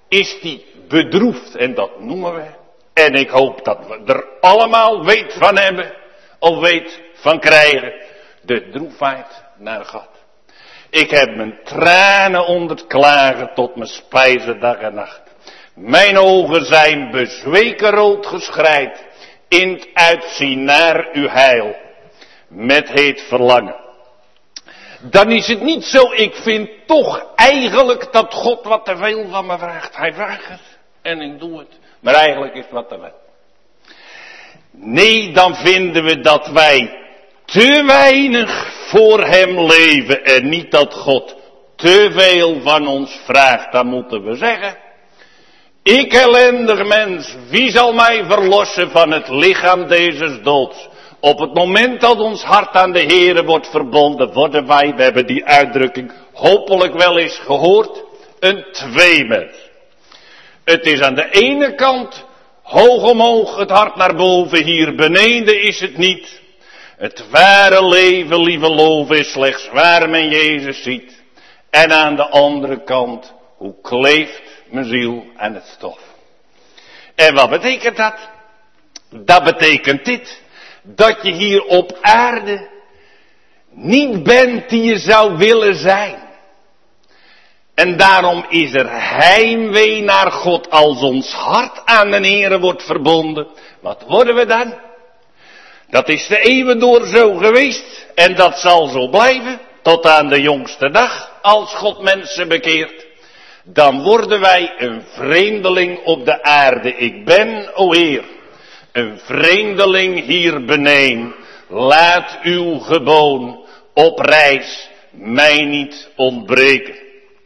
is die bedroefd en dat noemen we. En ik hoop dat we er allemaal weet van hebben, of weet van krijgen, de droefheid naar God. Ik heb mijn tranen onder het klagen tot mijn spijzen dag en nacht. Mijn ogen zijn bezweken rood geschreid in het uitzien naar uw heil, met heet verlangen. Dan is het niet zo, ik vind toch eigenlijk dat God wat te veel van me vraagt. Hij vraagt het en ik doe het, maar eigenlijk is het wat te veel. Nee, dan vinden we dat wij te weinig voor hem leven en niet dat God te veel van ons vraagt. Dan moeten we zeggen, ik ellendig mens, wie zal mij verlossen van het lichaam deze doods? Op het moment dat ons hart aan de Heere wordt verbonden, worden wij, we hebben die uitdrukking hopelijk wel eens gehoord, een tweemens. Het is aan de ene kant hoog omhoog, het hart naar boven, hier beneden is het niet. Het ware leven, lieve loven, is slechts waar men Jezus ziet. En aan de andere kant, hoe kleeft mijn ziel aan het stof. En wat betekent dat? Dat betekent dit. Dat je hier op aarde niet bent die je zou willen zijn. En daarom is er heimwee naar God als ons hart aan de Heere wordt verbonden. Wat worden we dan? Dat is de eeuwen door zo geweest en dat zal zo blijven tot aan de jongste dag als God mensen bekeert. Dan worden wij een vreemdeling op de aarde. Ik ben, o Heer, een vreemdeling hier beneden. Laat uw geboon op reis mij niet ontbreken.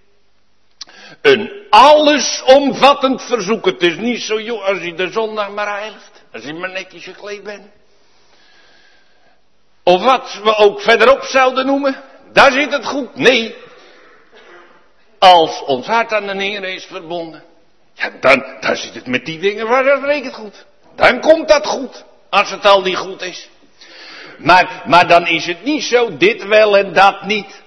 Een allesomvattend verzoek. Het is niet zo, joh, als je de zondag maar heiligt. Als je maar netjes gekleed bent. Of wat we ook verderop zouden noemen. Daar zit het goed. Nee. Als ons hart aan de Heer is verbonden. Ja, dan, dan zit het met die dingen vanzelfsprekend goed. Dan komt dat goed. Als het al niet goed is. Maar, maar dan is het niet zo, dit wel en dat niet.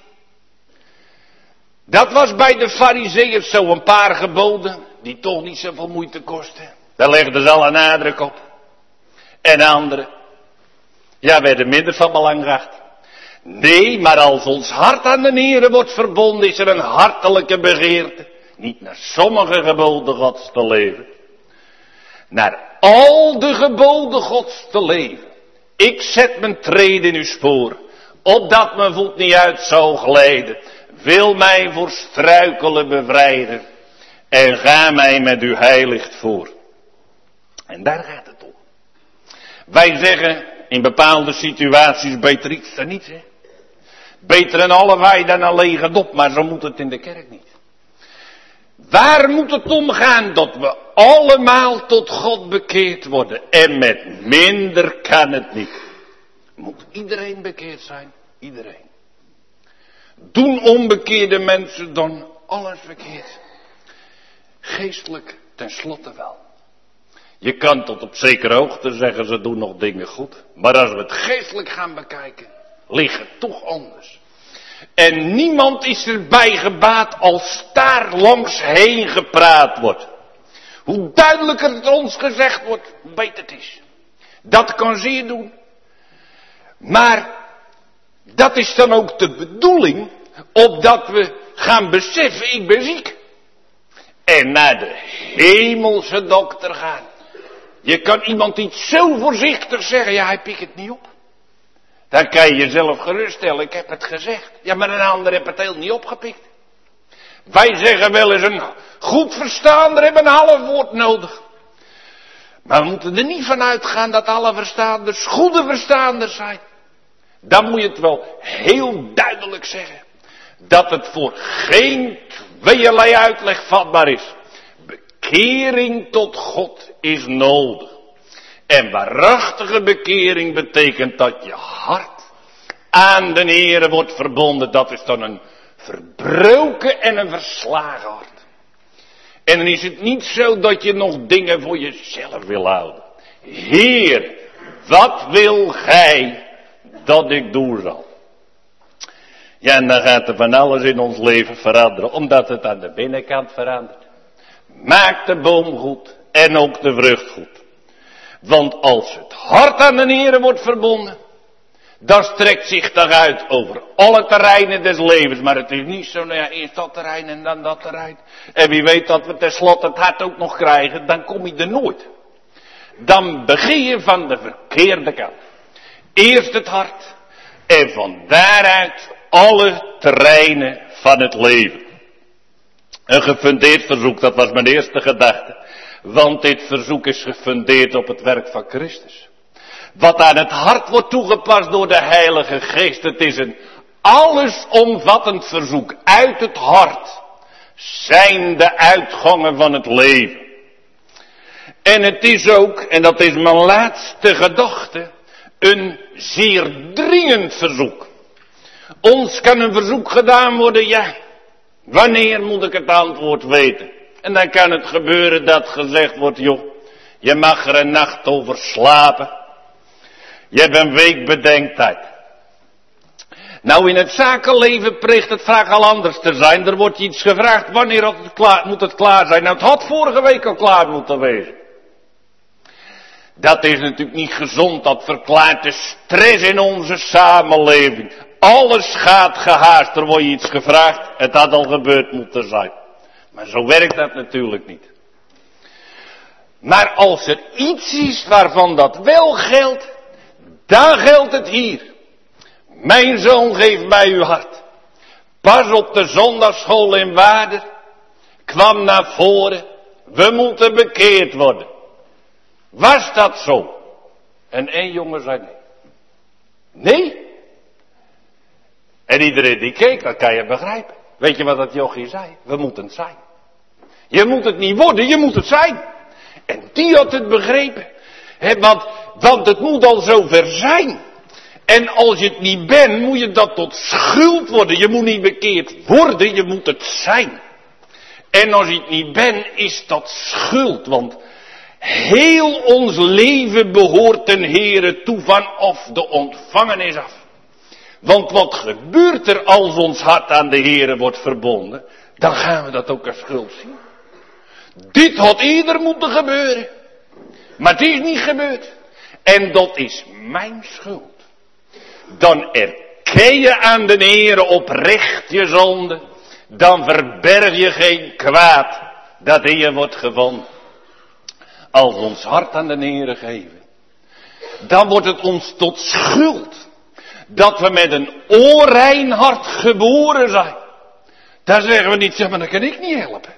Dat was bij de Farizeeërs zo, een paar geboden, die toch niet zoveel moeite kosten. Daar legden ze al een nadruk op. En anderen, ja, werden minder van belang geacht. Nee, maar als ons hart aan de Heere wordt verbonden, is er een hartelijke begeerte. Niet naar sommige geboden Gods te leven. Naar al de geboden Gods te leven. Ik zet mijn treden in uw spoor, opdat mijn voet niet uit zou glijden. Wil mij voor struikelen bevrijden en ga mij met uw heilicht voor. En daar gaat het om. Wij zeggen in bepaalde situaties beter iets dan niets, hè. Beter en allebei dan alleen gedop, maar zo moet het in de kerk niet. Waar moet het om gaan dat we allemaal tot God bekeerd worden? En met minder kan het niet. Moet iedereen bekeerd zijn? Iedereen. Doen onbekeerde mensen dan alles verkeerd? Geestelijk tenslotte wel. Je kan tot op zekere hoogte zeggen ze doen nog dingen goed. Maar als we het geestelijk gaan bekijken, ligt het toch anders. En niemand is erbij gebaat als daar langs heen gepraat wordt. Hoe duidelijker het ons gezegd wordt, hoe beter het is. Dat kan zeer doen. Maar dat is dan ook de bedoeling, opdat we gaan beseffen, ik ben ziek. En naar de hemelse dokter gaan. Je kan iemand iets zo voorzichtig zeggen, ja, hij pikt het niet op. Dan kan je jezelf geruststellen, ik heb het gezegd. Ja, maar een ander heeft het heel niet opgepikt. Wij zeggen wel eens, een goed verstaander heeft een half woord nodig. Maar we moeten er niet van uitgaan dat alle verstaanders goede verstaanders zijn. Dan moet je het wel heel duidelijk zeggen. Dat het voor geen tweeërlei uitleg vatbaar is. Bekering tot God is nodig. En waarachtige bekering betekent dat je hart aan de Heere wordt verbonden. Dat is dan een verbroken en een verslagen hart. En dan is het niet zo dat je nog dingen voor jezelf wil houden. Heer, wat wil gij dat ik doen zal? Ja, en dan gaat er van alles in ons leven veranderen, omdat het aan de binnenkant verandert. maakt de boom goed en ook de vrucht goed. Want als het hart aan de Heere wordt verbonden, dat strekt zich toch uit over alle terreinen des levens. Maar het is niet zo, nou ja, eerst dat terrein en dan dat terrein. En wie weet dat we tenslotte het hart ook nog krijgen, dan kom je er nooit. Dan begin je van de verkeerde kant. Eerst het hart en van daaruit alle terreinen van het leven. Een gefundeerd verzoek, dat was mijn eerste gedachte. Want dit verzoek is gefundeerd op het werk van Christus. Wat aan het hart wordt toegepast door de Heilige Geest. Het is een allesomvattend verzoek. Uit het hart zijn de uitgangen van het leven. En het is ook, en dat is mijn laatste gedachte, een zeer dringend verzoek. Ons kan een verzoek gedaan worden, ja. Wanneer moet ik het antwoord weten? En dan kan het gebeuren dat gezegd wordt, joh, je mag er een nacht over slapen. Je hebt een week bedenktijd. Nou, in het zakenleven pleegt het vaak al anders te zijn. Er wordt iets gevraagd, wanneer het klaar, moet het klaar zijn? Nou, het had vorige week al klaar moeten wezen. Dat is natuurlijk niet gezond, dat verklaart de stress in onze samenleving. Alles gaat gehaast, er wordt je iets gevraagd, het had al gebeurd moeten zijn. Maar zo werkt dat natuurlijk niet. Maar als er iets is waarvan dat wel geldt, dan geldt het hier. Mijn zoon, geef mij uw hart. Pas op de zondagschool in Waarder kwam naar voren, we moeten bekeerd worden. Was dat zo? En één jongen zei nee. Nee? En iedereen die keek, dat kan je begrijpen. Weet je wat dat jochie zei? We moeten het zijn. Je moet het niet worden, je moet het zijn. En die had het begrepen. He, want, want het moet al zover zijn. En als je het niet bent, moet je dat tot schuld worden. Je moet niet bekeerd worden, je moet het zijn. En als je het niet bent, is dat schuld. Want heel ons leven behoort ten Heere toe vanaf de ontvangenis af. Want wat gebeurt er als ons hart aan de Heere wordt verbonden? Dan gaan we dat ook als schuld zien. Dit had eerder moeten gebeuren. Maar het is niet gebeurd. En dat is mijn schuld. Dan erken je aan de Heere oprecht je zonde. Dan verberg je geen kwaad dat in je wordt gevonden. Als we ons hart aan de Heere geven, dan wordt het ons tot schuld. Dat we met een onrein hart geboren zijn. Daar zeggen we niet, zeg maar, dat kan ik niet helpen.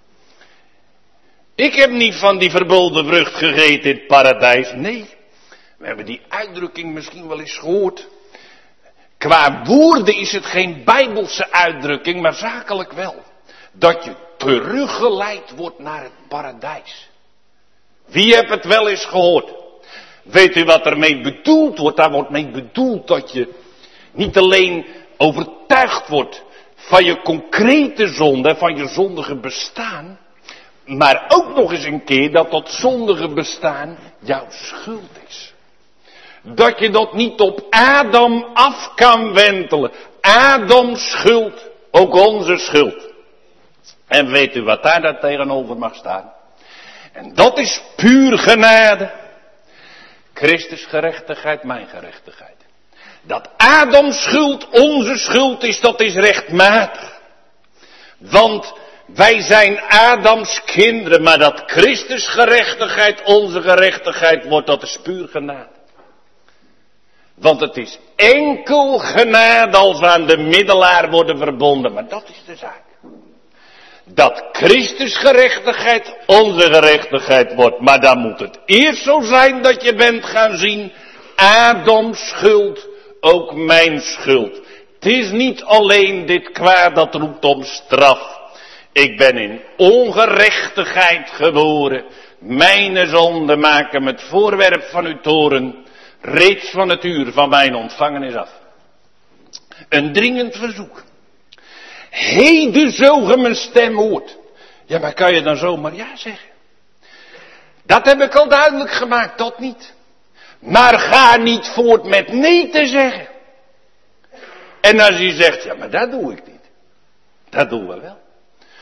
Ik heb niet van die verboden vrucht gegeten in het paradijs. Nee, we hebben die uitdrukking misschien wel eens gehoord. Qua woorden is het geen bijbelse uitdrukking, maar zakelijk wel. Dat je teruggeleid wordt naar het paradijs. Wie heeft het wel eens gehoord? Weet u wat ermee bedoeld wordt? Daar wordt mee bedoeld dat je niet alleen overtuigd wordt van je concrete zonde, van je zondige bestaan, maar ook nog eens een keer dat dat zondige bestaan jouw schuld is. Dat je dat niet op Adam af kan wentelen. Adams schuld, ook onze schuld. En weet u wat daar dan tegenover mag staan? En dat is puur genade. Christus gerechtigheid, mijn gerechtigheid. Dat Adams schuld onze schuld is, dat is rechtmatig. Want wij zijn Adams kinderen, maar dat Christus gerechtigheid onze gerechtigheid wordt, dat is puur genade. Want het is enkel genade als we aan de middelaar worden verbonden, maar dat is de zaak. Dat Christus gerechtigheid onze gerechtigheid wordt. Maar dan moet het eerst zo zijn dat je bent gaan zien, Adams schuld, ook mijn schuld. Het is niet alleen dit kwaad dat roept om straf. Ik ben in ongerechtigheid geboren. Mijn zonden maken me het voorwerp van uw toren, reeds van het uur van mijn ontvangenis af. Een dringend verzoek. Heden zo ge mijn stem hoort. Ja, maar kan je dan zomaar ja zeggen? Dat heb ik al duidelijk gemaakt, dat niet. Maar ga niet voort met nee te zeggen. En als je zegt, ja, maar dat doe ik niet. Dat doen we wel.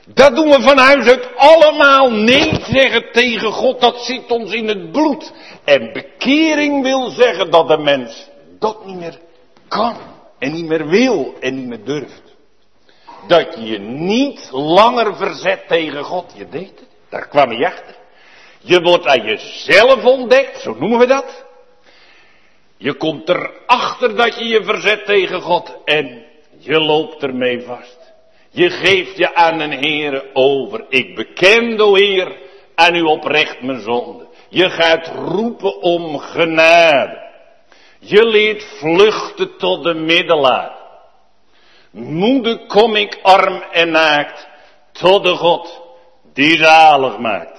Dat doen we van huis uit allemaal. Nee zeggen tegen God, dat zit ons in het bloed. En bekering wil zeggen dat de mens dat niet meer kan. En niet meer wil en niet meer durft. Dat je je niet langer verzet tegen God. Je deed het, daar kwam je achter. Je wordt aan jezelf ontdekt, zo noemen we dat. Je komt erachter dat je je verzet tegen God en je loopt ermee vast. Je geeft je aan een Heere over. Ik beken, o Heer, aan u oprecht mijn zonde. Je gaat roepen om genade. Je leert vluchten tot de middelaar. Moede kom ik arm en naakt tot de God die zalig maakt.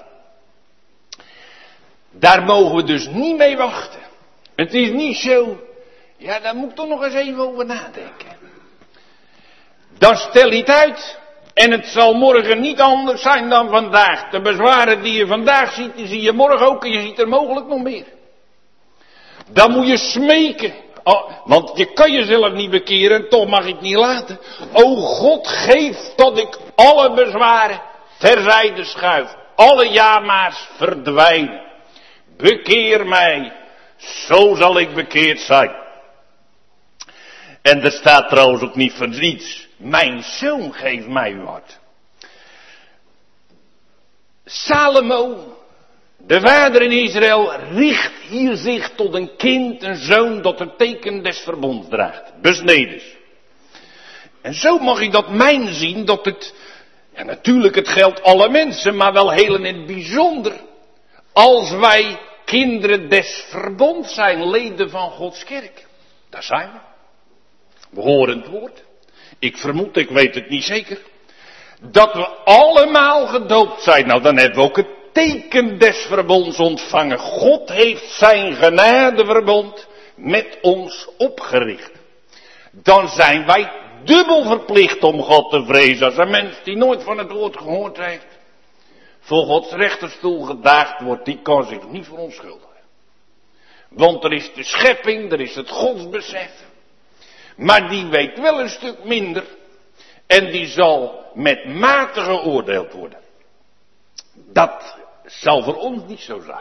Daar mogen we dus niet mee wachten. Het is niet zo, ja, daar moet ik toch nog eens even over nadenken. Dan stel je het uit en het zal morgen niet anders zijn dan vandaag. De bezwaren die je vandaag ziet, die zie je morgen ook en je ziet er mogelijk nog meer. Dan moet je smeken, oh, want je kan jezelf niet bekeren en toch mag je het niet laten. O God, geef dat ik alle bezwaren terzijde schuif, alle jamaars verdwijnen. Bekeer mij, zo zal ik bekeerd zijn. En er staat trouwens ook niet voor niets. Mijn zoon geeft mij uw hart. Salomo, de vader in Israël, richt hier zich tot een kind, een zoon, dat het teken des verbonds draagt. Besneden. En zo mag ik dat mijn zien, dat het, ja natuurlijk het geldt alle mensen, maar wel heel in het bijzonder. Als wij kinderen des verbonds zijn, leden van Gods kerk. Daar zijn we. We horen het woord. Ik vermoed, ik weet het niet zeker. Dat we allemaal gedoopt zijn. Nou, dan hebben we ook het teken des verbonds ontvangen. God heeft zijn genadeverbond met ons opgericht. Dan zijn wij dubbel verplicht om God te vrezen. Als een mens die nooit van het woord gehoord heeft, voor Gods rechterstoel gedaagd wordt, die kan zich niet verontschuldigen. Want er is de schepping, er is het godsbesef. Maar die weet wel een stuk minder. En die zal met mate geoordeeld worden. Dat zal voor ons niet zo zijn.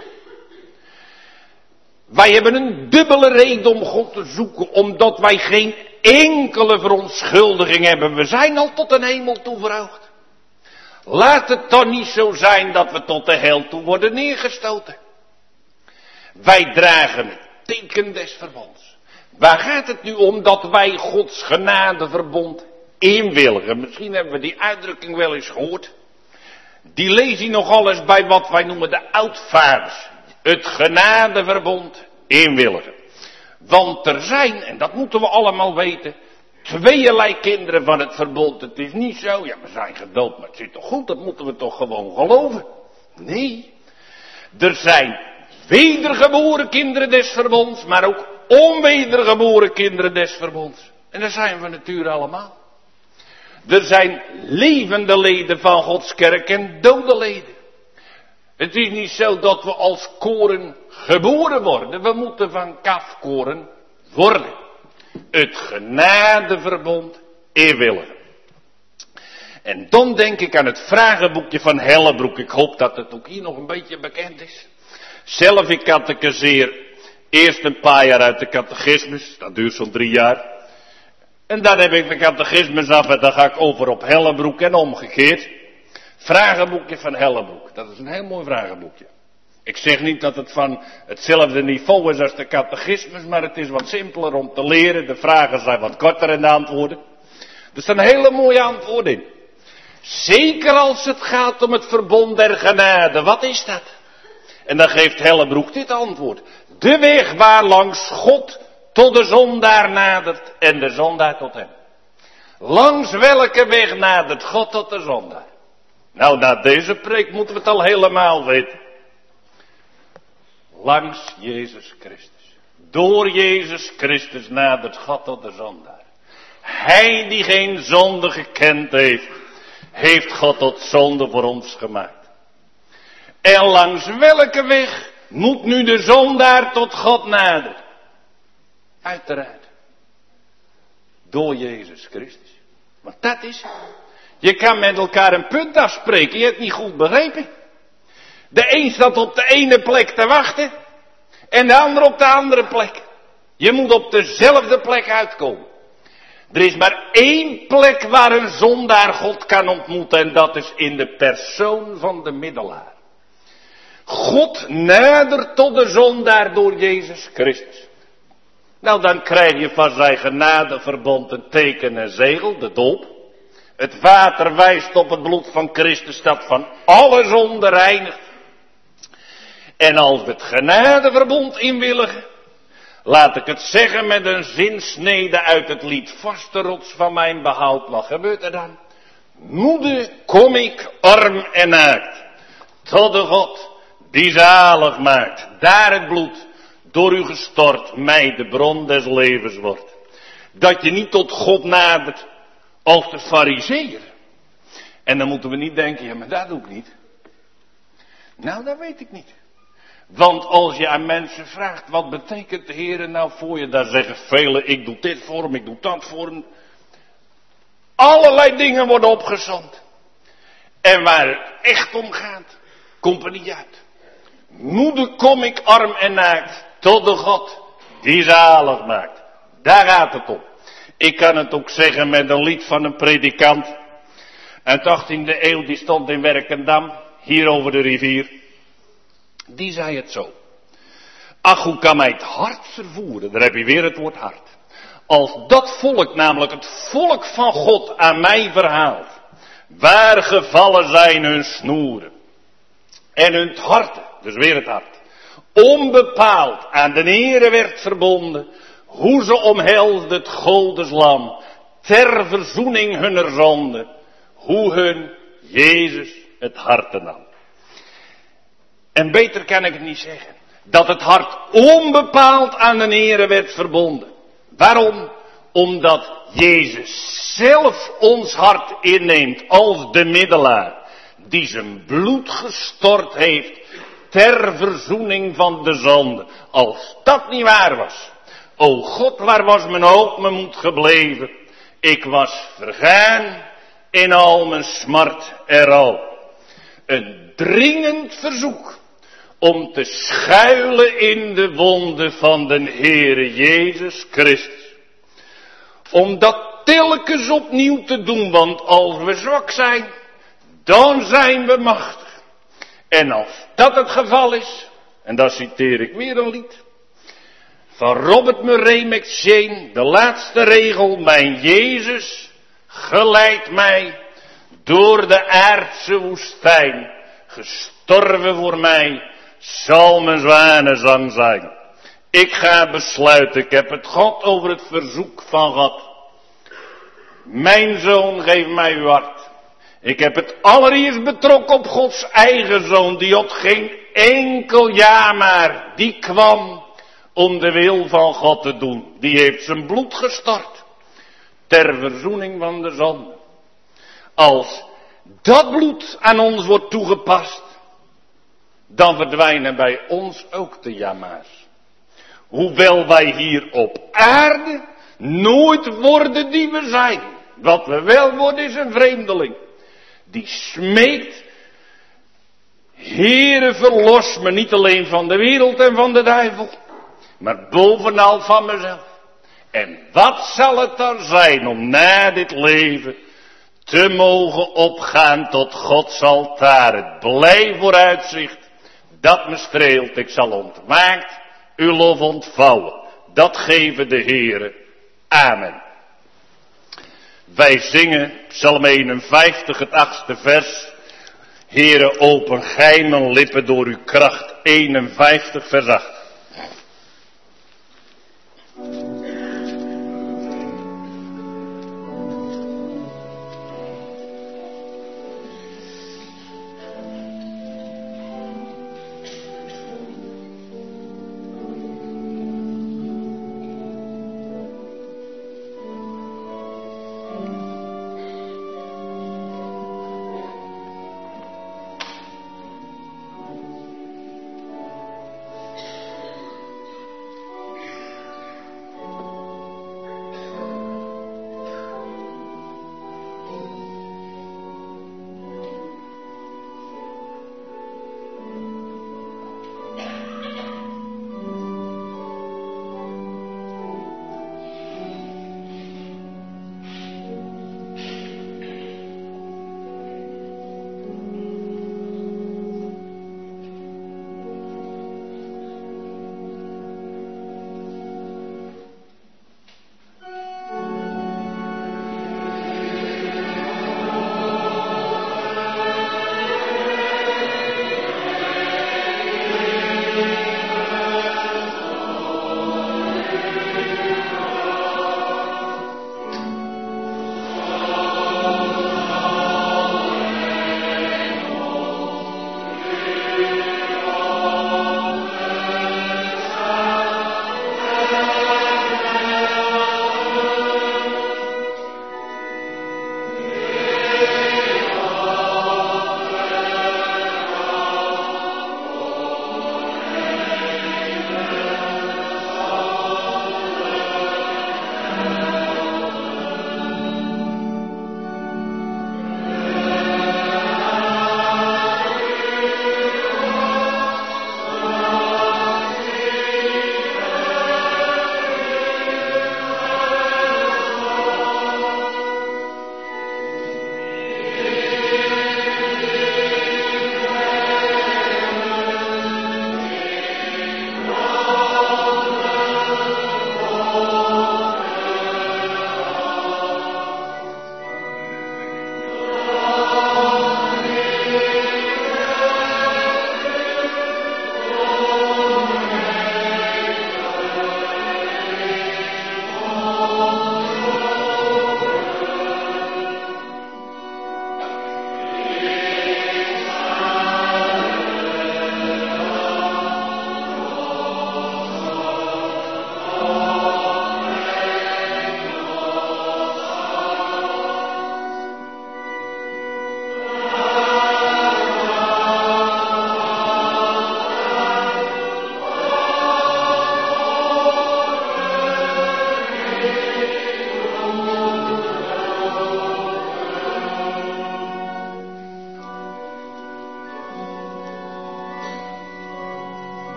Wij hebben een dubbele reden om God te zoeken. Omdat wij geen enkele verontschuldiging hebben. We zijn al tot een hemel toe verhoogd. Laat het dan niet zo zijn dat we tot de hel toe worden neergestoten. Wij dragen het teken des verbonds. Waar gaat het nu om dat wij Gods genadeverbond inwilligen? Misschien hebben we die uitdrukking wel eens gehoord. Die lees je nogal eens bij wat wij noemen de oudvaders. Het genadeverbond inwilligen. Want er zijn, en dat moeten we allemaal weten, tweeërlei kinderen van het verbond. Het is niet zo, ja we zijn gedoopt, maar het zit toch goed, dat moeten we toch gewoon geloven. Nee, er zijn wedergeboren kinderen des verbonds, maar ook onwedergeboren kinderen des verbonds. En daar zijn we natuurlijk allemaal. Er zijn levende leden van Gods kerk en dode leden. Het is niet zo dat we als koren geboren worden. We moeten van kafkoren worden. Het genadeverbond inwilligen. En dan denk ik aan het vragenboekje van Hellebroek. Ik hoop dat het ook hier nog een beetje bekend is. Zelf, ik catechiseer eerst een paar jaar uit de catechismus. Dat duurt zo'n drie jaar. En dan heb ik de catechismus af en dan ga ik over op Hellebroek en omgekeerd. Vragenboekje van Hellebroek. Dat is een heel mooi vragenboekje. Ik zeg niet dat het van hetzelfde niveau is als de catechismus, maar het is wat simpeler om te leren. De vragen zijn wat korter en de antwoorden. Er staan hele mooie antwoorden in. Zeker als het gaat om het verbond der genade. Wat is dat? En dan geeft Hellebroek dit antwoord. De weg waarlangs God tot de zondaar nadert en de zondaar tot hem. Langs welke weg nadert God tot de zondaar? Nou, na deze preek moeten we het al helemaal weten. Langs Jezus Christus. Door Jezus Christus nadert God tot de zondaar. Hij die geen zonde gekend heeft, heeft God tot zonde voor ons gemaakt. En langs welke weg moet nu de zondaar tot God naderen? Uiteraard. Door Jezus Christus. Want dat is het. Je kan met elkaar een punt afspreken, je hebt niet goed begrepen. De een staat op de ene plek te wachten en de ander op de andere plek. Je moet op dezelfde plek uitkomen. Er is maar één plek waar een zondaar God kan ontmoeten en dat is in de persoon van de middelaar. God nadert tot de zondaar door Jezus Christus. Nou, dan krijg je van zijn genadeverbond een teken en zegel, de doop. Het water wijst op het bloed van Christus dat van alle zonde reinigt. En als we het genadeverbond inwilligen, laat ik het zeggen met een zinsnede uit het lied Vaste rots van mijn behoud. Wat gebeurt er dan? Moede kom ik arm en naakt, tot de God die zalig maakt. Daar het bloed door u gestort mij de bron des levens wordt. Dat je niet tot God nadert als de farizeeër. En dan moeten we niet denken, ja maar dat doe ik niet. Nou, dat weet ik niet. Want als je aan mensen vraagt, wat betekent de Heer nou voor je? Dan zeggen velen, ik doe dit voor hem, ik doe dat voor hem. Allerlei dingen worden opgezond. En waar het echt om gaat, komt er niet uit. Moede kom ik arm en naakt, tot de God die zalig maakt. Daar gaat het om. Ik kan het ook zeggen met een lied van een predikant. Uit de achttiende eeuw, die stond in Werkendam, hier over de rivier. Die zei het zo. Ach, hoe kan mij het hart vervoeren? Daar heb je weer het woord hart. Als dat volk, namelijk het volk van God, aan mij verhaalt. Waar gevallen zijn hun snoeren. En hun harten, dus weer het hart. Onbepaald aan de Heere werd verbonden. Hoe ze omhelsde het Goldes lam. Ter verzoening hunner zonde. Hoe hun Jezus het harte nam. En beter kan ik het niet zeggen. Dat het hart onbepaald aan de Heere werd verbonden. Waarom? Omdat Jezus zelf ons hart inneemt als de middelaar. Die zijn bloed gestort heeft ter verzoening van de zonde. Als dat niet waar was. O God, waar was mijn hoop, mijn moed gebleven? Ik was vergaan in al mijn smart en rouw. Een dringend verzoek om te schuilen in de wonden van de Heere Jezus Christus. Om dat telkens opnieuw te doen, want als we zwak zijn, dan zijn we machtig. En als dat het geval is, en dan citeer ik weer een lied van Robert Murray McCheyne, de laatste regel, mijn Jezus geleidt mij door de aardse woestijn, gestorven voor mij, zal mijn zwanenzang zijn. Ik ga besluiten, ik heb het God over het verzoek van God. Mijn zoon, geef mij uw hart. Ik heb het allereerst betrokken op Gods eigen zoon, die op geen enkel jaar maar, die kwam om de wil van God te doen. Die heeft zijn bloed gestort, ter verzoening van de zonde. Als dat bloed aan ons wordt toegepast, dan verdwijnen bij ons ook de jamaars. Hoewel wij hier op aarde nooit worden die we zijn. Wat we wel worden is een vreemdeling. Die smeekt, Heere, verlos me niet alleen van de wereld en van de duivel, maar bovenal van mezelf. En wat zal het dan zijn om na dit leven te mogen opgaan tot Gods altaar. Het blij vooruitzicht dat me streelt. Ik zal ontwaakt uw lof ontvouwen. Dat geven de Heere. Amen. Wij zingen Psalm eenenvijftig, het achtste vers. Heere, open gij mijn lippen door uw kracht. eenenvijftig, vers acht.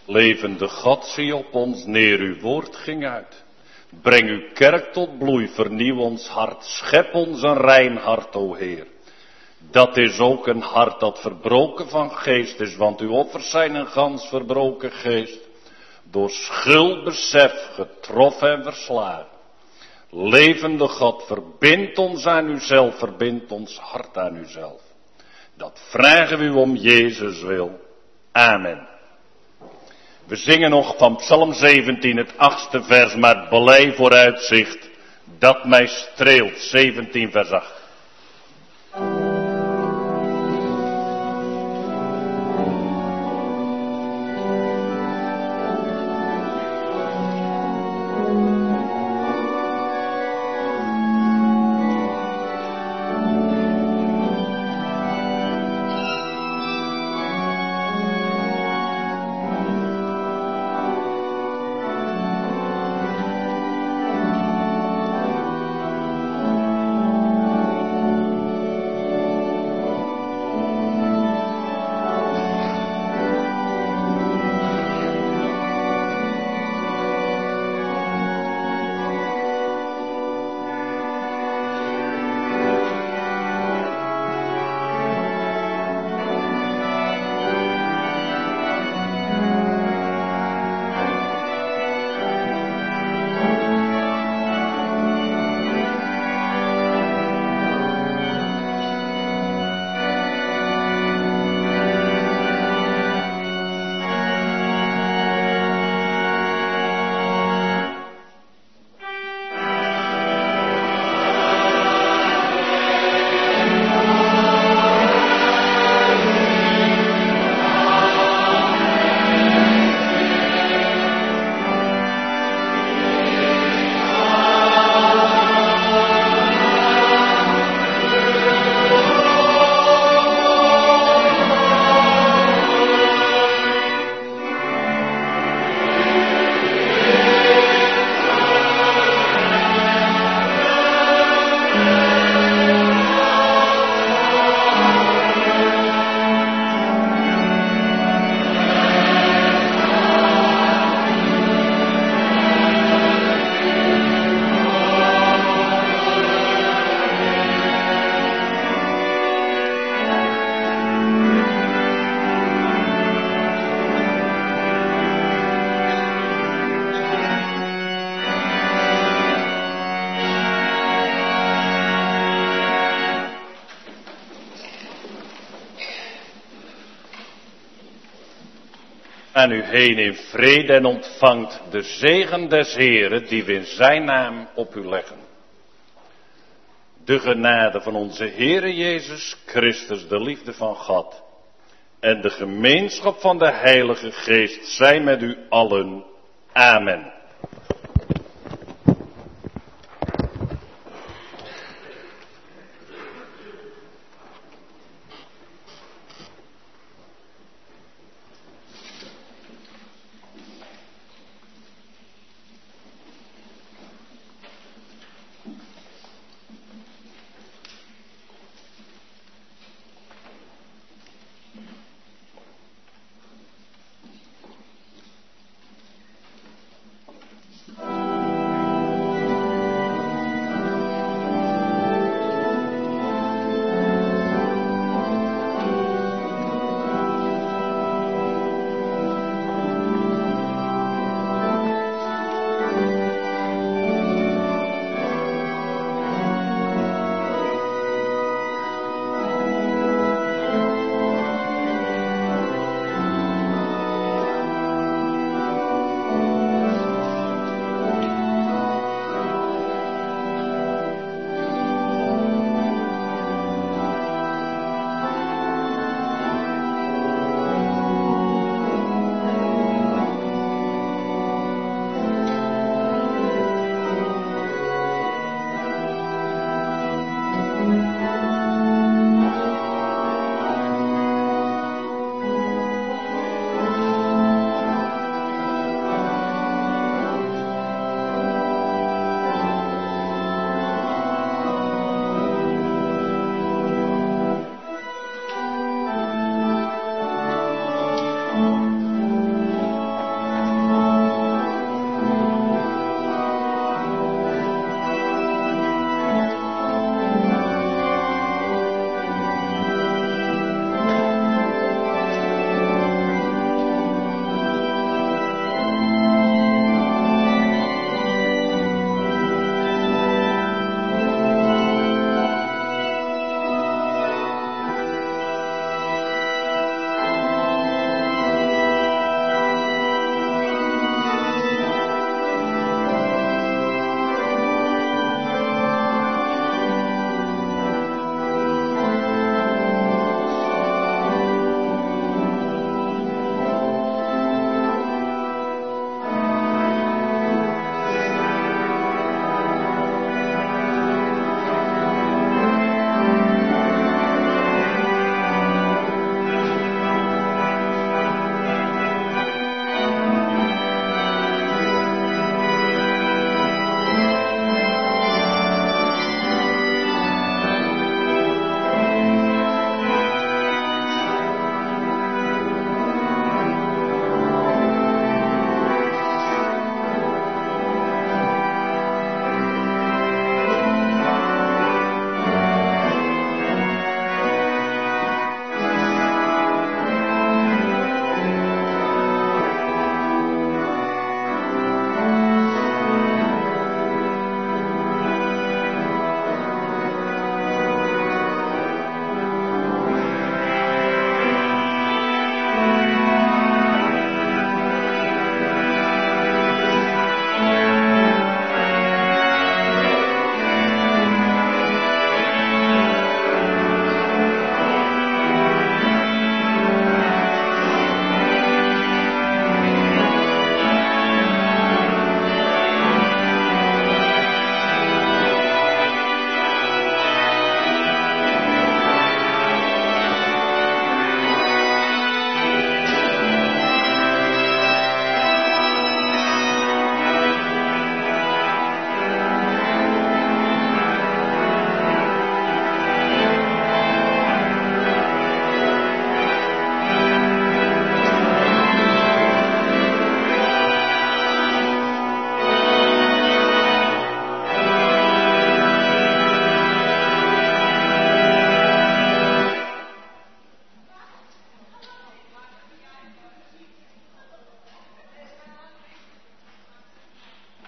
Levende God, zie op ons neer, uw woord ging uit. Breng uw kerk tot bloei, vernieuw ons hart, schep ons een rein hart, o Heer. Dat is ook een hart dat verbroken van geest is, want uw offers zijn een gans verbroken geest. Door schuldbesef getroffen en verslagen. Levende God, verbind ons aan uzelf, verbind ons hart aan uzelf. Dat vragen we u om Jezus wil. Amen. We zingen nog van Psalm zeventien, het achtste vers, maar blij vooruitzicht dat mij streelt. zeventien vers acht. aan u heen in vrede en ontvangt de zegen des Heeren die we in zijn naam op u leggen. De genade van onze Heere Jezus Christus, de liefde van God en de gemeenschap van de Heilige Geest zij met u allen. Amen.